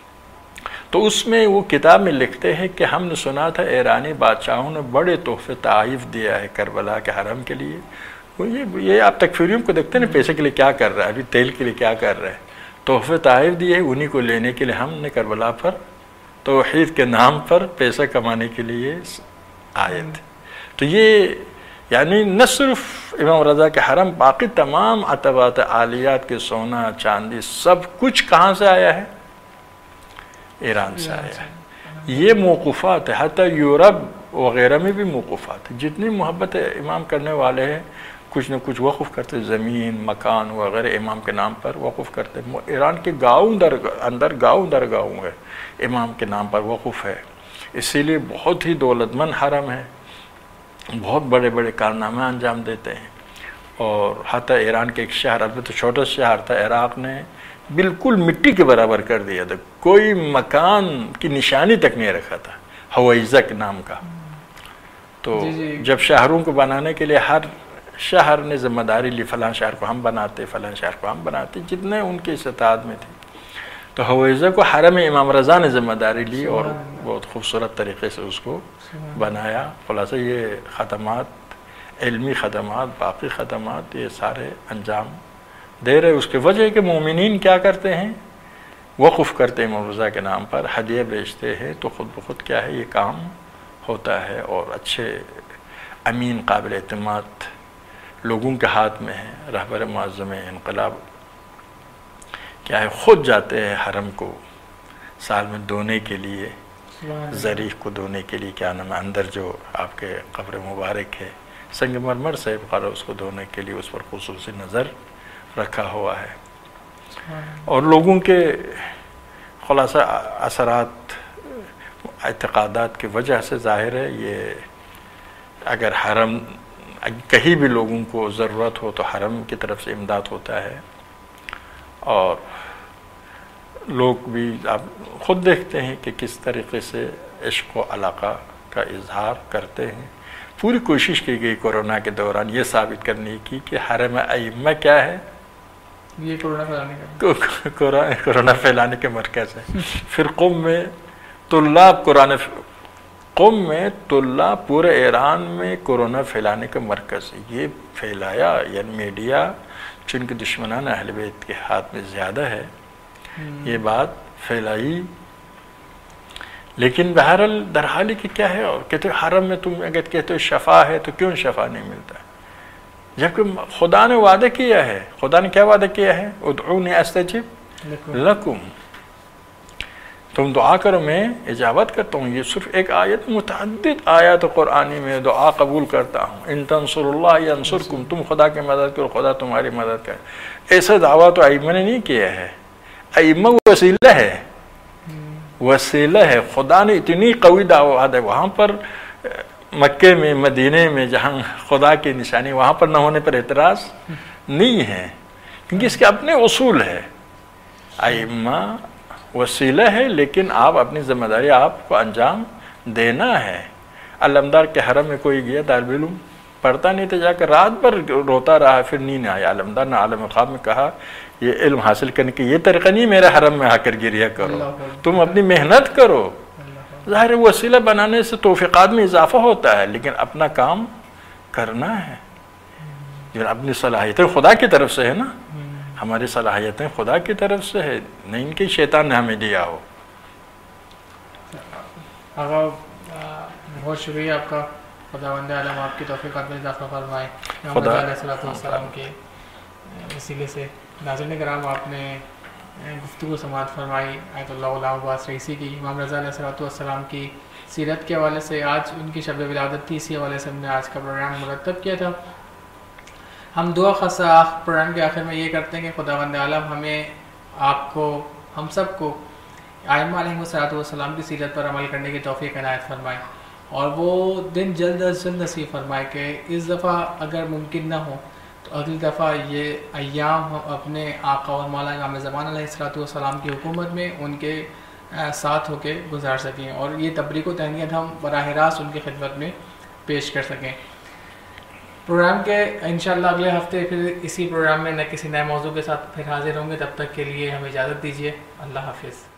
تو اس میں وہ کتاب میں لکھتے ہیں کہ ہم نے سنا تھا ایرانی بادشاہوں نے بڑے تحفے تحائف دیا ہے کربلا کے حرم کے لیے. وہ یہ یہ آپ تکفیریوں کو دیکھتے ہیں نا، پیسے کے لیے کیا کر رہا ہے، ابھی تیل کے لیے کیا کر رہا ہے. تحفے تحائف دیے، انہی کو لینے کے لیے ہم نے کربلا پر توحید کے نام پر پیسہ کمانے کے لیے آئے تھے. تو یہ یعنی نہ صرف امام رضا کے حرم، باقی تمام عتبات عالیات کے سونا چاندی سب کچھ کہاں سے آیا ہے؟ ایران سے آیا ہے. یہ موقوفات ہے، حتی یورپ وغیرہ میں بھی موقوفات ہے. جتنی محبت امام کرنے والے ہیں کچھ نہ کچھ وقف کرتے، زمین، مکان وغیرہ امام کے نام پر وقف کرتے. ایران کے گاؤں در اندر گاؤں در گاؤں ہے امام کے نام پر وقف ہے. اسی لیے بہت ہی دولت مند حرم ہے، بہت بڑے بڑے کارنامے انجام دیتے ہیں. اور حتی ایران کے ایک شہر، البتہ چھوٹا شہر تھا، عراق نے بالکل مٹی کے برابر کر دیا تھا، کوئی مکان کی نشانی تک نہیں رکھا تھا، حویزہ کے نام کا. تو جب شہروں کو بنانے کے لیے ہر شہر نے ذمہ داری لی، فلاں شہر کو ہم بناتے، فلاں شہر کو ہم بناتے، جتنے ان کے استطاعت میں تھی. تو حویزہ کو حرم امام رضا نے ذمہ داری لی اور بہت خوبصورت طریقے سے اس کو بنایا. خلاصہ یہ خدمات، علمی خدمات، باقی خدمات، یہ سارے انجام دے رہے. اس کی وجہ ہے کہ مومنین کیا کرتے ہیں؟ وقف کرتے امام رضا کے نام پر، ہدیہ بیچتے ہیں. تو خود بخود کیا ہے یہ کام ہوتا ہے. اور اچھے امین قابل اعتماد لوگوں کے ہاتھ میں ہے. رہبر معظم انقلاب کیا ہے خود جاتے ہیں حرم کو سال میں دھونے کے لیے، ذریح کو دھونے کے لیے، کیا نام ہے اندر جو آپ کے قبر مبارک ہے سنگ مرمر سے بخارا، اس کو دھونے کے لیے اس پر خصوصی نظر رکھا ہوا ہے. اور لوگوں کے خلاصہ اثرات اعتقادات کی وجہ سے ظاہر ہے یہ اگر حرم کہیں بھی لوگوں کو ضرورت ہو تو حرم کی طرف سے امداد ہوتا ہے. اور لوگ بھی آپ خود دیکھتے ہیں کہ کس طریقے سے عشق و علاقہ کا اظہار کرتے ہیں. پوری کوشش کی گئی کورونا کے دوران یہ ثابت کرنے کی کہ حرم ائمہ کیا ہے، یہ کورونا پھیلانے کا کورونا پھیلانے کے مرکز ہے. پھر قم میں طلاب قرآن قم میں طلاب پورے ایران میں کورونا پھیلانے کا مرکز ہے. یہ پھیلایا یعنی میڈیا چونکہ دشمنان اہل بیت کے ہاتھ میں زیادہ ہے یہ بات پھیلائی. لیکن بہرحال درحالی کی کیا ہے، اور کہتے ہیں حرم میں تم اگر کہتے ہو شفا ہے تو کیوں شفا نہیں ملتا، جبکہ خدا نے وعدہ کیا ہے. خدا نے کیا وعدہ کیا ہے، ادعونی استجب لکم، تم دعا کرو میں اجابت کرتا ہوں. یہ صرف ایک آیت، متعدد آیات قرآنی میں دعا قبول کرتا ہوں. ان تنصر اللہ ینصرکم، تم خدا کی مدد کرو خدا تمہاری مدد کرے. ایسا دعویٰ تو ائمہ نے نہیں کیا ہے. ائمہ وسیلہ ہے، وسیلہ ہے. خدا نے اتنی قوی دعوت ہے وہاں پر مکے میں مدینے میں جہاں خدا کی نشانی وہاں پر نہ ہونے پر اعتراض نہیں ہے، کیونکہ اس کے اپنے اصول ہے. ائمہ وسیلہ ہے لیکن آپ اپنی ذمہ داری آپ کو انجام دینا ہے. علمدار کے حرم میں کوئی گیا طالب علم پڑھتا نہیں تھا، جا کر رات بھر روتا رہا، پھر نیند آیا. علمدار نے عالم خواب میں کہا یہ علم حاصل کرنے کے یہ طریقہ نہیں میرے حرم میں آ کر گریا کرو، تم اپنی محنت کرو. ظاہر وسیلہ بنانے سے توفیقات میں اضافہ ہوتا ہے لیکن اپنا کام کرنا ہے. جو اپنی صلاحیتیں خدا کی طرف سے ہے نا، ہماری صلاحیتیں خدا کی طرف سے ہے، نہیں ان کی شیطان نے ہمیں دیا ہو. آقا بہت شکریہ آپ کا، خداوند عالم آپ کی توفیقات میں اضافہ فرمائے. خدا علیہ السلام کے وسیلے سے ناظرین کرام آپ نے گفتگو سماعت فرمائی آیت اللہ علامہ عباس رئیسی کی، امام رضا علیہ السلام کی سیرت کے حوالے سے. آج ان کی شب ولادت تھی، اسی حوالے سے ہم نے آج کا پروگرام مرتب کیا تھا. ہم دعا خاصہ پروگرام کے آخر میں یہ کرتے ہیں کہ خداوند عالم ہمیں، آپ کو، ہم سب کو ائمہ علیہ الصلوۃ والسلام کی سیرت پر عمل کرنے کی توفیق عنایت فرمائے، اور وہ دن جلد از جلد نصیب فرمائے کہ اس دفعہ اگر ممکن نہ ہو تو اگلی دفعہ یہ ایام ہم اپنے آقا اور مولا امام زمان علیہ الصلوۃ والسلام کی حکومت میں ان کے ساتھ ہو کے گزار سکیں، اور یہ تبریک و تہنیت ہم براہ راست ان کی خدمت میں پیش کر سکیں. پروگرام کے انشاءاللہ اگلے ہفتے پھر اسی پروگرام میں نہ کسی نئے موضوع کے ساتھ پھر حاضر ہوں گے. تب تک کے لیے ہمیں اجازت دیجیے. اللہ حافظ.